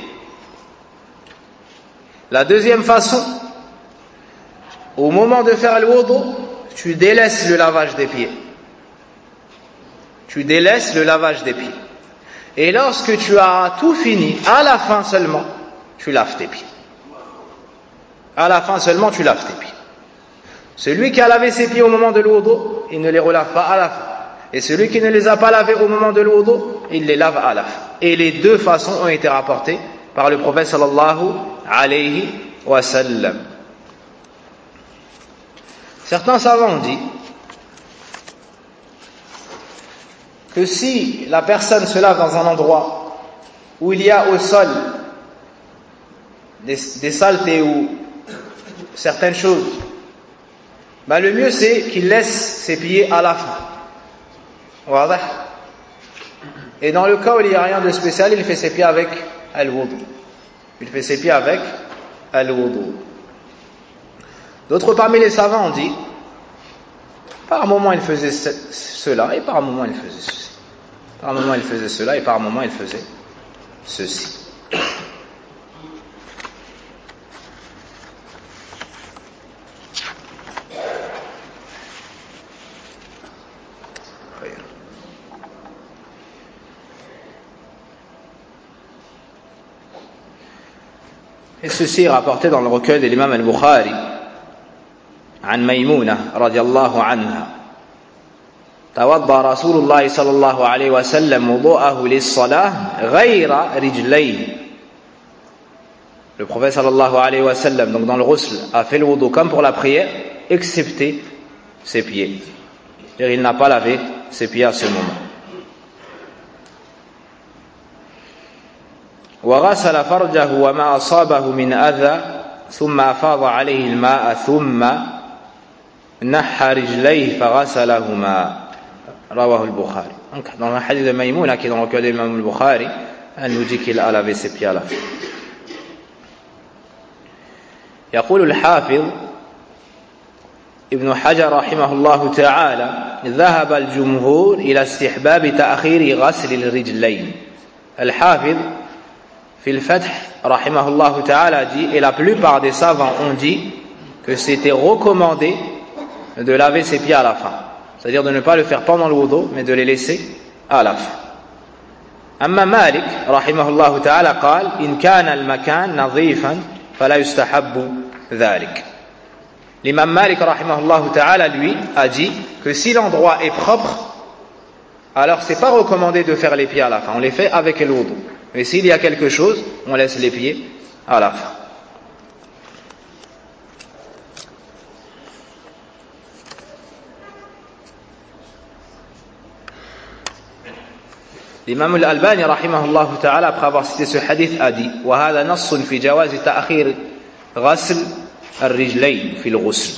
La deuxième façon, au moment de faire le wudu, tu délaisses le lavage des pieds. Tu délaisses le lavage des pieds. Et lorsque tu as tout fini, à la fin seulement, tu laves tes pieds. À la fin seulement, tu laves tes pieds. Celui qui a lavé ses pieds au moment de l'wudu, il ne les relave pas à la fin. Et celui qui ne les a pas lavés au moment de l'wudu, il les lave à la fin. Et les deux façons ont été rapportées par le prophète sallallahu alayhi wa sallam. Certains savants ont dit que si la personne se lave dans un endroit où il y a au sol des, des saletés ou certaines choses, ben le mieux c'est qu'il laisse ses pieds à la fin. Voilà. Et dans le cas où il n'y a rien de spécial, il fait ses pieds avec al-wudu. Il fait ses pieds avec al-wudu. D'autres parmi les savants ont dit, Par un moment, il faisait ce, cela, et par un moment, il faisait ceci. Par un moment, il faisait cela, et par un moment, il faisait ceci. Et ceci est rapporté dans le recueil de l'imam al-Bukhari عن ميمونة رضي الله عنها توضأ رسول الله صلى الله عليه وسلم وضوءه للصلاة غير رجليه. Le prophète sallallahu alayhi wa sallam, donc dans le ghusl, a fait le wudu comme pour la prière, excepté ses pieds. C'est-à-dire, il n'a pas lavé ses pieds à ce moment. وغسل فرجه وما أصابه من أذى ثم أفاض عليه الماء ثم نحى رجليه فغسلهما رواه البخاري. Donc dans le hadith de Maïmouna qui est dans le recueil de l'imam al-Bukhari, elle nous dit qu'il a lavé ses pieds à la fin. يقول الحافظ ابن حجر رحمه الله تعالى ذهب الجمهور إلى استحباب تأخير غسل الرجلين. الحافظ في الفتح رحمه الله تعالى dit, et la plupart des savants ont dit que c'était recommandé de laver ses pieds à la fin, c'est-à-dire de ne pas le faire pendant le wudu mais de les laisser à la fin. أما مالك رحمه الله تعالى قال إن كان المكان نظيفا فلا يستحب ذلك. L'imam Malik رحمه الله تعالى lui a dit que si l'endroit est propre, alors c'est pas recommandé de faire les pieds à la fin, on les fait avec le wudu. Mais s'il y a quelque chose, on laisse les pieds à la fin. L'imam al-Albani rahimahullah ta'ala, après avoir cité ce hadith, a dit وهذا نص في جواز تأخير غسل الرجلين في الغسل.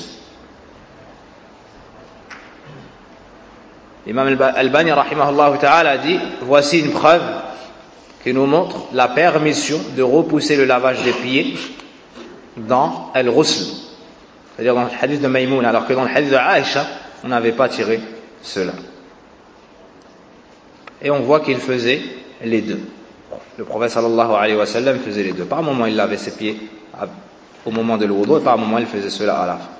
L'imam al-Albani rahimahullah ta'ala a dit voici une preuve qui nous montre la permission de repousser le lavage des pieds dans al-ghusl, c'est-à-dire dans le hadith de Maïmouna, alors que dans le hadith de Aïcha, on n'avait pas tiré cela. Et on voit qu'il faisait les deux. Le prophète sallallahu alayhi wa sallam faisait les deux. Par un moment, il lavait ses pieds au moment de l'wudu, et par un moment, il faisait cela à la fin.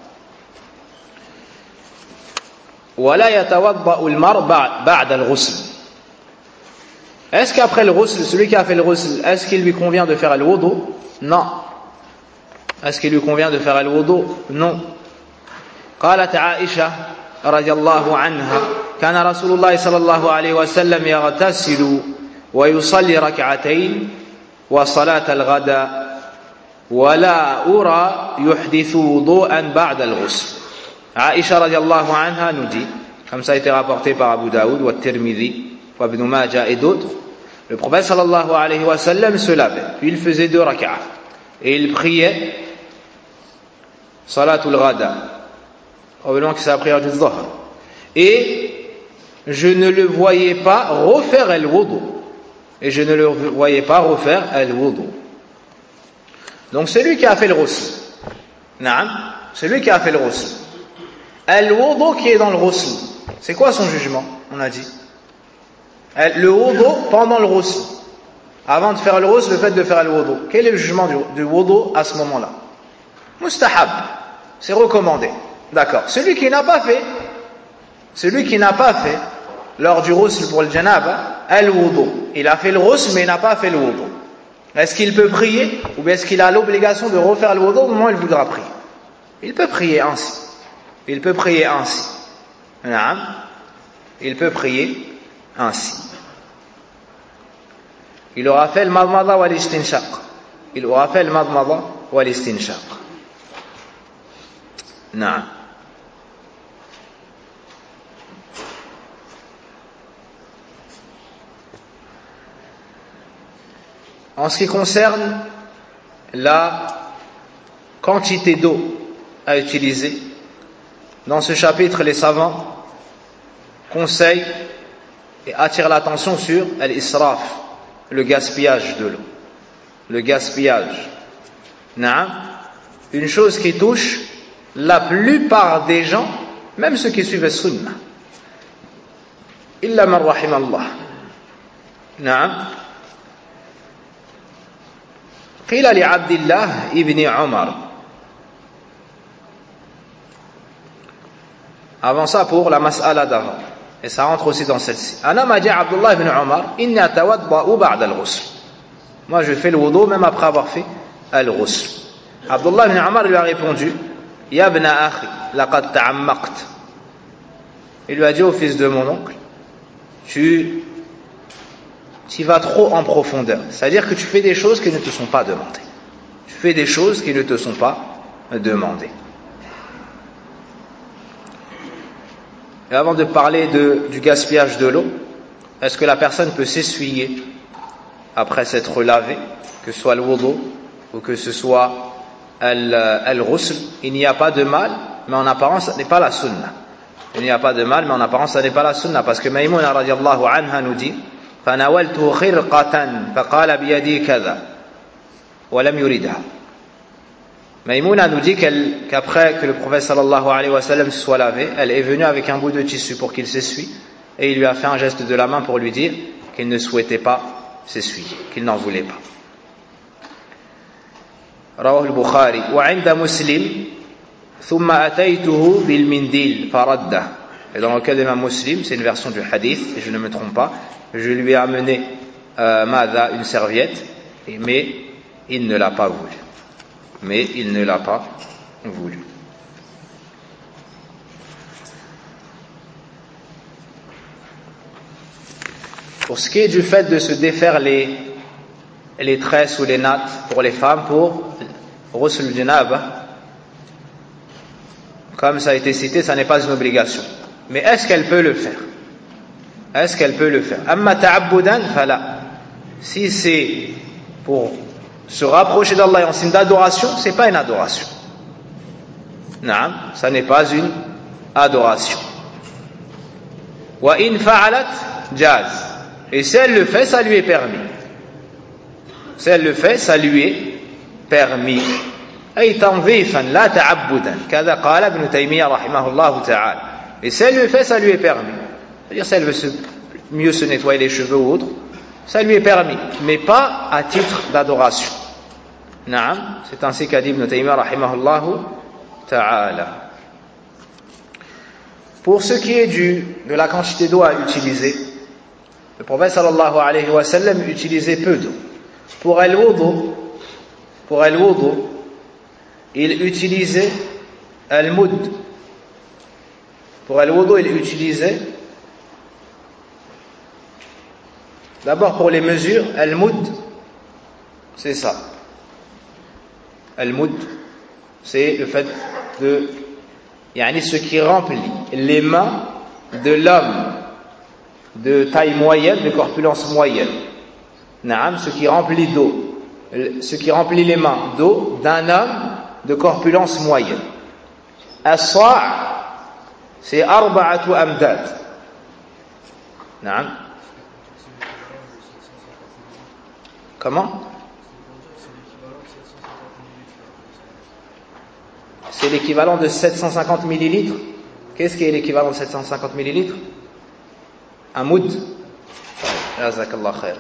وَلَا يَتَوَضَّأُ الْمَرْءُ بَعْدَ الْغُسْلِ. Est-ce qu'après le ghusl, celui qui a fait le ghusl, est-ce qu'il lui convient de faire le wudu? Non. Est-ce qu'il lui convient de faire le wudu? Non. قالت عائشة رضي الله عنها كان رسول الله صلى الله عليه وسلم يغتسل ويصلي ركعتين وصلاة الغداء ولا أرى يحدث وضوءا بعد الغسل. عائشة رضي الله عنها nous dit, comme ça a été rapporté par Abu Daoud ou Tirmidhi ou Ibn Majah et d'autres, le prophète sallallahu alayhi wa sallam se lavait, puis il faisait deux rak'ah et il priait salatul ghada, probablement que c'est la prière du dhuhr, et je ne le voyais pas refaire al-wudu, et je ne le voyais pas refaire al-wudu. Donc celui qui a fait le ghusl, naam, celui qui a fait le ghusl, al-wudu qui est dans le ghusl, c'est quoi son jugement? On a dit le wudu pendant le ghusl, avant de faire le ghusl, le fait de faire le wudu, quel est le jugement du, du wudu à ce moment-là? Mustahab, c'est recommandé. D'accord. Celui qui n'a pas fait, celui qui n'a pas fait lors du ghusl pour le janaba, al-wudu, il a fait le ghusl mais il n'a pas fait le wudu. Est-ce qu'il peut prier ou bien est-ce qu'il a l'obligation de refaire le wudu au moment où il voudra prier? Il peut prier ainsi. Il peut prier ainsi. Il peut prier ainsi. Il aura fait le madmada wa l'istinshaq. Il aura fait le madmada wa l'istinshaq. Naam. En ce qui concerne la quantité d'eau à utiliser, dans ce chapitre, les savants conseillent et attirent l'attention sur al-israf, le gaspillage de l'eau. Le gaspillage. Naam. Une chose qui touche la plupart des gens même ceux qui suivent la sunna. Illa man rahimallah. Naam. Qila li Abdillah ibn Omar. Avant ça, pour la mas'ala d'avant. Et ça rentre aussi dans celle-ci. Un homme a dit à Abdullah ibn Omar, inni atawadda'u ba'da al-ghusl. Moi, je fais le wudu même après avoir fait al-ghusl. Abdullah ibn Omar lui a répondu, ya ibn akhi, laqad ta'ammaqt. Il lui a dit au fils de mon oncle, tu, tu vas trop en profondeur. C'est-à-dire que tu fais des choses qui ne te sont pas demandées. Tu fais des choses qui ne te sont pas demandées. Et avant de parler de, du gaspillage de l'eau, est-ce que la personne peut s'essuyer après s'être lavé, que ce soit le wudu ou que ce soit al-ghusl? Il n'y a pas de mal, mais en apparence, ce n'est pas la sunna. Il n'y a pas de mal, mais en apparence, ce n'est pas la sunna, parce que Maïmouna radiallahu anha nous dit فَنَوَلْتُ خِرْقَةً فَقَالَ بِيَدِي كَذَا وَلَمْ يُرِدْهَا. Maïmouna nous dit qu'elle, qu'après que le prophète sallallahu alayhi wa sallam se soit lavé, elle est venue avec un bout de tissu pour qu'il s'essuie, et il lui a fait un geste de la main pour lui dire qu'il ne souhaitait pas s'essuyer, qu'il n'en voulait pas. رواه البخاري وعند مسلم ثم أتيته بالمنديل فرده. Et dans le cas d'Imam Muslim, c'est une version du hadith, et je ne me trompe pas, je lui ai amené euh, Mada, une serviette, mais il ne l'a pas voulu. Mais il ne l'a pas voulu. Pour ce qui est du fait de se défaire les, les tresses ou les nattes pour les femmes pour ghusl janaba, comme ça a été cité, ça n'est pas une obligation. Mais est-ce qu'elle peut le faire? Est-ce qu'elle peut le faire? Amma ta'abbudan fala. Si c'est pour se rapprocher d'Allah en signe d'adoration, c'est pas une adoration. Naam, ça n'est pas une adoration. Wa in fa'alat jaz. Et si elle le fait, ça lui est permis. Si elle le fait, ça lui est permis. أي تنظيفا لا تعبدا كذا قال ابن تيمية رحمه الله تعالى. Et si elle le fait, ça lui est permis. C'est-à-dire si elle veut se, mieux se nettoyer les cheveux ou autre, ça lui est permis, mais pas à titre d'adoration. Naam, c'est ainsi qu'a dit Ibn Taymiyyah rahimahullah ta'ala. Pour ce qui est du, de la quantité d'eau à utiliser, le prophète sallallahu alayhi wa sallam utilisait peu d'eau. Pour al-wudu, pour al-wudu, il utilisait al-mud. Pour al-wudu, il utilisait d'abord pour les mesures, al-mud, c'est ça. Al-mud, c'est le fait de, yani ce qui remplit les mains de l'homme de taille moyenne, de corpulence moyenne. Naam, ce qui remplit d'eau, ce qui remplit les mains d'eau d'un homme de corpulence moyenne. As-sa' c'est arba'atu amdad. Naam. Comment? C'est l'équivalent de sept cent cinquante millilitres. Qu'est-ce qui est l'équivalent de sept cent cinquante millilitres? Un moud. Jazakallah khair.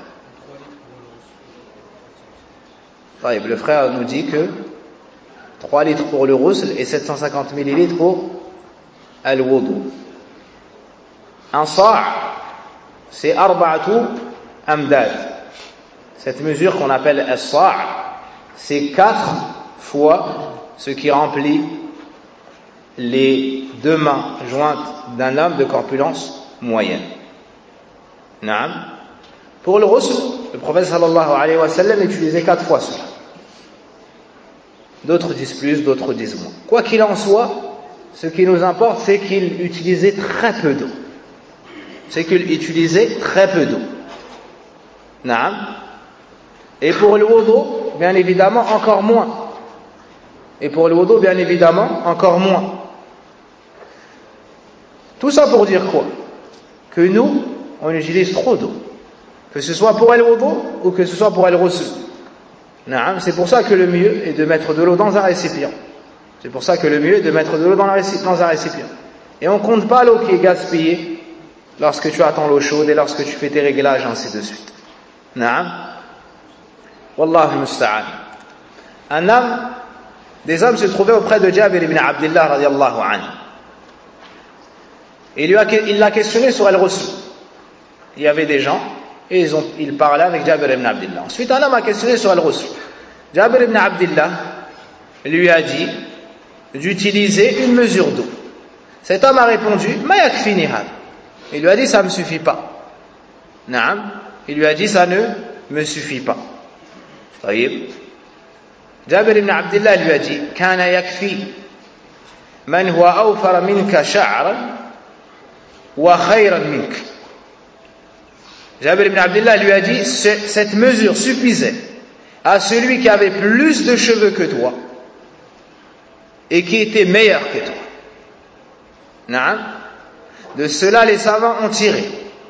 Le frère nous dit que trois litres pour le ghusl et sept cent cinquante millilitres pour al-wudu. Un sa' c'est arba'atu amdad. Cette mesure qu'on appelle as-sa' c'est quatre fois ce qui remplit les deux mains jointes d'un homme de corpulence moyenne. Naam. Pour le ghusl, le prophète sallallahu alayhi wa sallam utilisait quatre fois cela. D'autres disent plus, d'autres disent moins. Quoi qu'il en soit, ce qui nous importe, c'est qu'il utilisait très peu d'eau. C'est qu'il utilisait très peu d'eau. Naam. Et pour le wudu, bien évidemment, encore moins. Et pour le wudu, bien évidemment, encore moins. Tout ça pour dire quoi? Que nous, on utilise trop d'eau. Que ce soit pour le wudu ou que ce soit pour le ghusl. C'est pour ça que le mieux est de mettre de l'eau dans un récipient. C'est pour ça que le mieux est de mettre de l'eau dans un récipient. Et on ne compte pas l'eau qui est gaspillée lorsque tu attends l'eau chaude et lorsque tu fais tes réglages, ainsi de suite. Naam. Wallahu musta'an. Un homme, des hommes se trouvaient auprès de Jabir ibn Abdillah radiyallahu anhu. Et il l'a questionné sur al-Ghusl. Il y avait des gens et ils, ont, ils parlaient avec Jabir ibn Abdillah. Ensuite, un homme a questionné sur al-Ghusl. Jabir ibn Abdillah lui a dit d'utiliser une mesure d'eau. Cet homme a répondu Ma yakfini hada. Il lui a dit ça ne me suffit pas. Naam. Il lui a dit ça ne me suffit pas. طيب. Jabir ibn Abdillah lui a dit Kana yakfi man huwa awfara minka sha'ran wa khayran mink. Jabir ibn Abdillah lui a dit cette mesure suffisait à celui qui avait plus de cheveux que toi et qui était meilleur que toi. Naam. De cela les savants ont tiré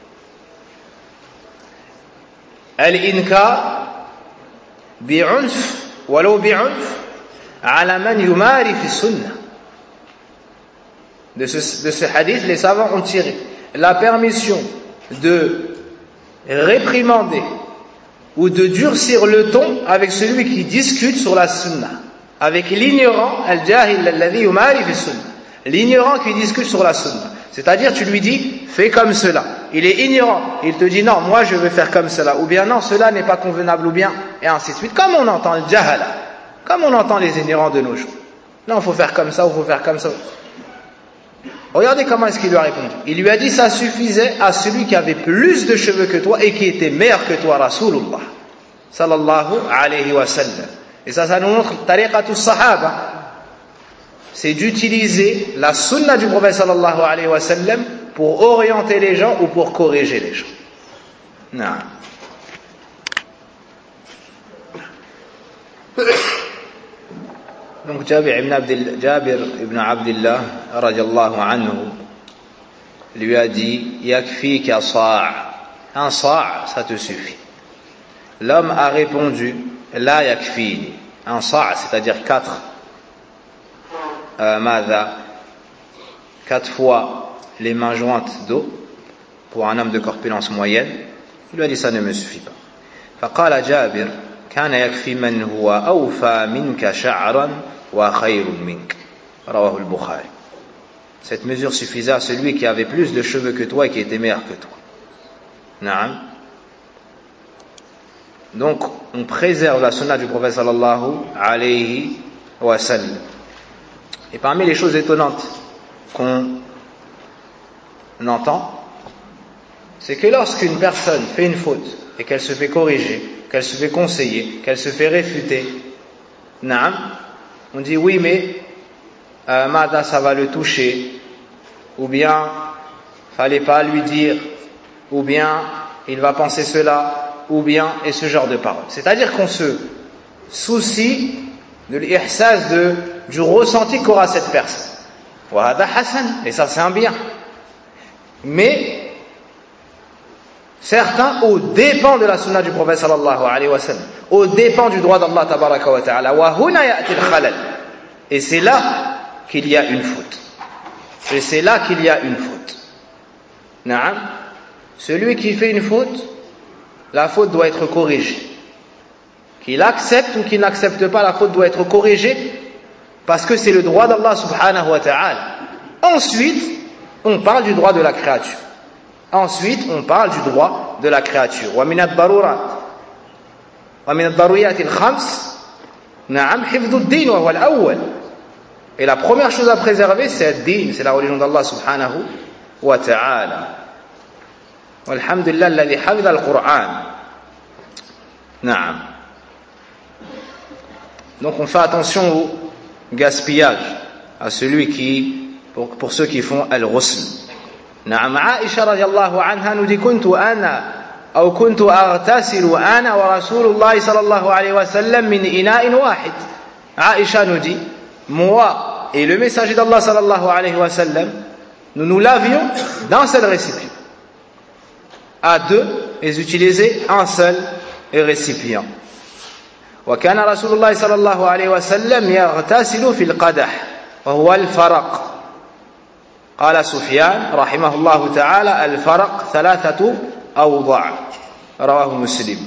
al-inkar bi'unf walau bi'unf ala man yumari fi sunnah. De ce, de ce hadith, les savants ont tiré la permission de réprimander ou de durcir le ton avec celui qui discute sur la sunna, avec l'ignorant, al-jahil alladhi yumari fi sunnah, l'ignorant qui discute sur la sunna. C'est-à-dire, tu lui dis, fais comme cela. Il est ignorant. Il te dit, non, moi je veux faire comme cela. Ou bien, non, cela n'est pas convenable. Ou bien, et ainsi de suite. Comme on entend le jahala. Comme on entend les ignorants de nos jours. Non, il faut faire comme ça, ou il faut faire comme ça. Regardez comment est-ce qu'il lui a répondu. Il lui a dit, ça suffisait à celui qui avait plus de cheveux que toi et qui était meilleur que toi, Rasulullah. Sallallahu alayhi wa sallam. Et ça, ça nous montre tariqatus sahaba. C'est d'utiliser la sunna du prophète sallallahu alayhi wa sallam pour orienter les gens ou pour corriger les gens. Non. Donc Jabir ibn Abdillah, Jabir ibn Abdillah radiyallahu anhu lui a dit yakfika sa', un sa' ça te suffit. L'homme a répondu la yakfini, un sa', c'est-à-dire quatre Euh, Mada, quatre fois les mains jointes d'eau pour un homme de corpulence moyenne. Il lui a dit ça ne me suffit pas. فقال جابر كان يكفي من هو أوفى منك شعرا وخير منك رواه البخاري. Cette mesure suffisait à celui qui avait plus de cheveux que toi et qui était meilleur que toi. Naam. Donc on préserve la sunna du prophète sallallahu alayhi wa sallam. Et parmi les choses étonnantes qu'on entend, c'est que lorsqu'une personne fait une faute et qu'elle se fait corriger, qu'elle se fait conseiller, qu'elle se fait réfuter, naam, on dit oui mais euh, Mada ça va le toucher, ou bien fallait pas lui dire, ou bien il va penser cela, ou bien et ce genre de paroles. C'est-à-dire qu'on se soucie de l'ihsas de du ressenti qu'aura cette personne. Wa hada hasan, et ça c'est un bien. Mais certains, au dépend de la sunna du prophète sallallahu alayhi wa sallam, au dépend du droit d'Allah tabaraka wa ta'ala, wa huna ya'ti al-khalal. Et c'est là qu'il y a une faute. Et c'est là qu'il y a une faute. Naam. Celui qui fait une faute, la faute doit être corrigée. Qu'il accepte ou qu'il n'accepte pas, la faute doit être corrigée parce que c'est le droit d'Allah subhanahu wa ta'ala. Ensuite, on parle du droit de la créature. Ensuite, on parle du droit de la créature. Wa min ad-darurat wa min ad-daruriyat al-khams na'am hifdhu ad-din wa huwa al-awwal. Et la première chose à préserver, c'est ad-din, c'est la religion d'Allah subhanahu wa ta'ala. Walhamdulillah alladhi hafidha al-Qur'an. Na'am. Donc on fait attention au gaspillage, à celui qui, pour, pour ceux qui font al-ghusl. Na'am, Aisha radiyallahu anha nous dit kuntu ana ou kuntu aghtasilu ana wa Rasulullah sallallahu alayhi wa sallam min ina'in wahid. Aisha nous dit, moi et le messager d'Allah sallallahu alayhi wa sallam, nous nous lavions d'un seul récipient. À deux, ils utilisaient un seul récipient. وكان رسول الله صلى الله عليه وسلم يغتسل في القدح وهو الفرق. قال سفيان رحمه الله تعالى الفرق ثلاثة أوضع رواه مسلم.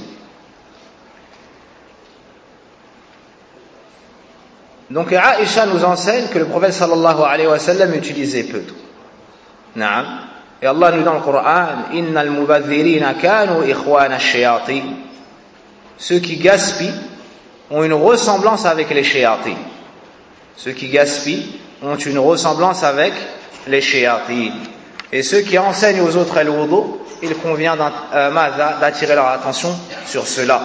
Donc Aïcha nous enseigne que le prophète sallallahu alayhi wa sallam utilisait peu d'eau. Naam. Et Allah nous dit dans le Coran, innal mubadhirina kanu ikhwana ash-shayatin. Ceux qui gaspillent ont une ressemblance avec les shayatin. Ceux qui gaspillent ont une ressemblance avec les shayatin. Et ceux qui enseignent aux autres al-wudu, il convient d'attirer leur attention sur cela.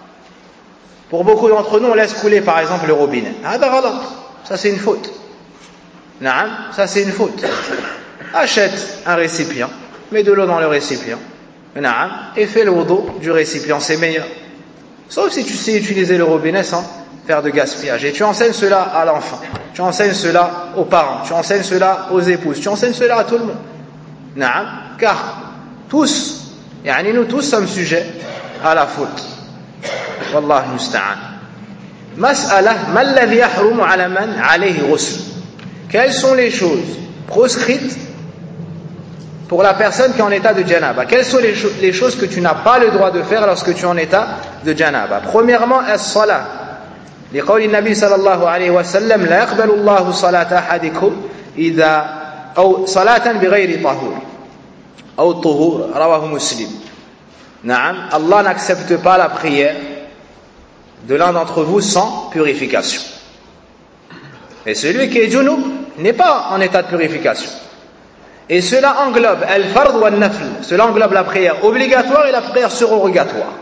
Pour beaucoup d'entre nous, on laisse couler par exemple le robinet. Ça c'est une faute. Naam, ça c'est une faute. Achète un récipient, mets de l'eau dans le récipient, naam, et fais le wudu du récipient, c'est meilleur. Sauf si tu sais utiliser le robinet sans faire de gaspillage. Et tu enseignes cela à l'enfant, tu enseignes cela aux parents, tu enseignes cela aux épouses, tu enseignes cela à tout le monde. Naam, car tous, yani nous tous sommes sujets à la faute. Wallah musta'an. Mas'ala, ma alladhi yahrumu ala man alayhi ghusl. Quelles sont les choses proscrites pour la personne qui est en état de janaba? Quelles sont les, cho- les choses que tu n'as pas le droit de faire lorsque tu es en état de janaba? Premièrement, as-salat. لقول النبي صلى الله عليه وسلم لا يقبل الله صلاة أحدكم إذا أو صلاة بغير طهور أو طهور رواه مسلم. نعم, Allah n'accepte pas la prière de l'un d'entre vous sans purification. Et celui qui est junub n'est pas en état de purification. Et cela englobe al-fard wa al-nafl. Cela englobe la prière obligatoire et la prière surogatoire.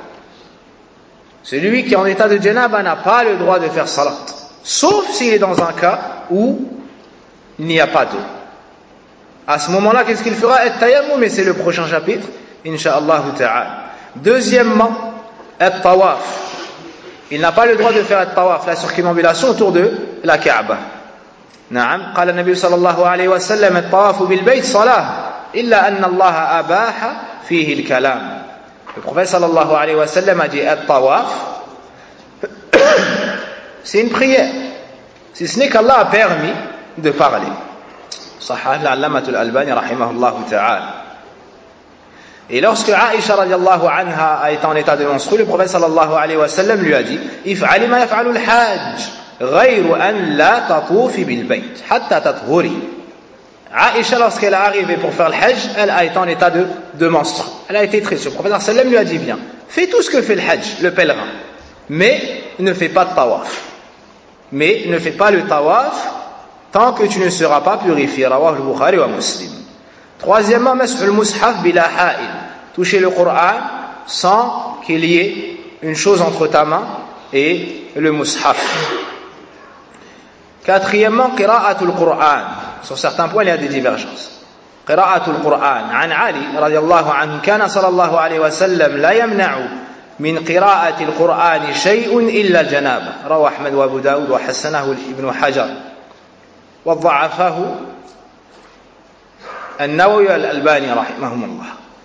Celui qui est en état de janaba n'a pas le droit de faire salat, sauf s'il est dans un cas où il n'y a pas d'eau. À ce moment-là, qu'est-ce qu'il fera? At-tayammum, mais c'est le prochain chapitre, incha'Allah ta'ala. Deuxièmement, at-tawaf. Il n'a pas le droit de faire at-tawaf, la circumambulation autour de la Kaaba. نعم قال النبي صلى الله عليه وسلم الطواف بالبيت صلاة إلا أن الله أباح فيه الكلام. Le prophète sallallahu alayhi wa sallam a dit at-tawaf, c'est une prière, si ce n'est qu'Allah a permis de parler. Sahih al-allamatul albani rahimahullah ta'ala. Et lorsque Aïcha radiallahu anha a été en état de menstru, le prophète sallallahu alayhi wa sallam lui a dit if'ali ma yaf'alu al-hajj غير أن لا تطوفي بالبيت حتى تطهري. Aïcha, lorsqu'elle est arrivée pour faire le hajj, elle a été en état de, de menstru. Elle a été triste. Le prophète sallam lui a dit bien, fais tout ce que fait le hajj, le pèlerin, mais ne fais pas de tawaf. Mais ne fais pas le tawaf tant que tu ne seras pas purifié. Rawah al-Bukhari wa Muslim. Troisièmement, mas'u al-mushaf bila ha'il. Toucher le Coran sans qu'il y ait une chose entre ta main et le mushaf. Quatrièmement, qira'atul Qur'an. Sur certains points, il y a des divergences. qira'atul Qur'an. عن علي رضي الله عنه كان صلى الله عليه وسلم لا يمنع من قراءة القرآن شيء إلا الجنابة. رواه أحمد وأبو داود وحسنه ابن حجر وضعفه النووي والألباني رحمهم الله.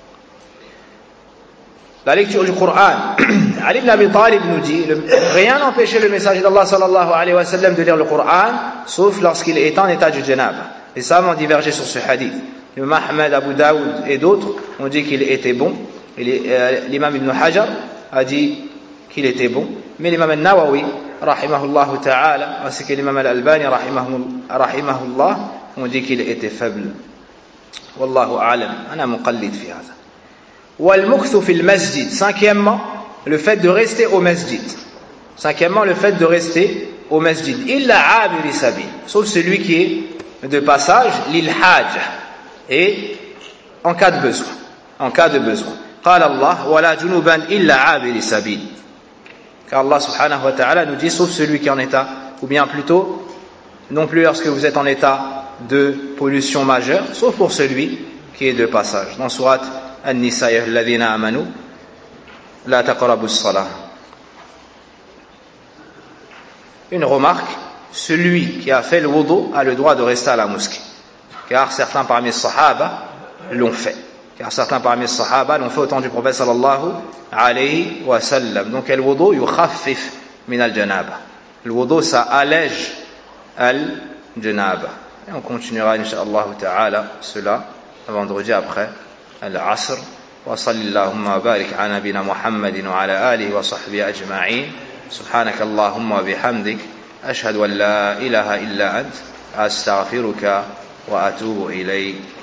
La lecture du Coran. Ali ibn Abi Talib nous dit, rien n'empêchait le messager d'Allah sallallahu alayhi wa sallam de lire le Coran, sauf lorsqu'il est en état de janaba. Les savants ont divergé sur ce hadith. L'imam Ahmad, Abu Daoud et d'autres ont dit qu'il était bon. Et l'imam Ibn Hajar a dit qu'il était bon. Mais l'imam al-Nawawi, rahimahullah ta'ala, ainsi que l'imam al-Albani, rahimahullah, ont dit qu'il était faible. Wallahu a'lam. Ana muqallid fi hadha. Wal-mukthu fil masjid. Cinquièmement, le fait de rester au masjid. Cinquièmement, le fait de rester au masjid. Illa abiri sabil. Sauf celui qui est de passage, lil hajj. Et en cas de besoin. En cas de besoin. Qala Allah, wala junuban illa abiri sabil. Car Allah subhanahu wa ta'ala nous dit, sauf celui qui est en état, ou bien plutôt, non plus lorsque vous êtes en état de pollution majeure, sauf pour celui qui est de passage. Dans surat An-Nisa ya alladhina amanu la taqrabu as-salah. Une remarque, celui qui a fait le wudu a le droit de rester à la mosquée, car certains parmi les sahaba l'ont fait. Car certains parmi les sahaba l'ont fait au temps du prophète sallallahu alayhi wa sallam. Donc le wudu yukhaffif min al-janaba. Le wudu ça allège al-janaba. et on continuera incha'Allah ta'ala cela vendredi après al-Asr. Wa sallallahu wa barik ala nabina Muhammadin wa ala alihi wa sahbihi ajma'in. Subhanak Allahumma wa bihamdik ashhadu an la ilaha illa ant astaghfiruka wa atubu ilayk.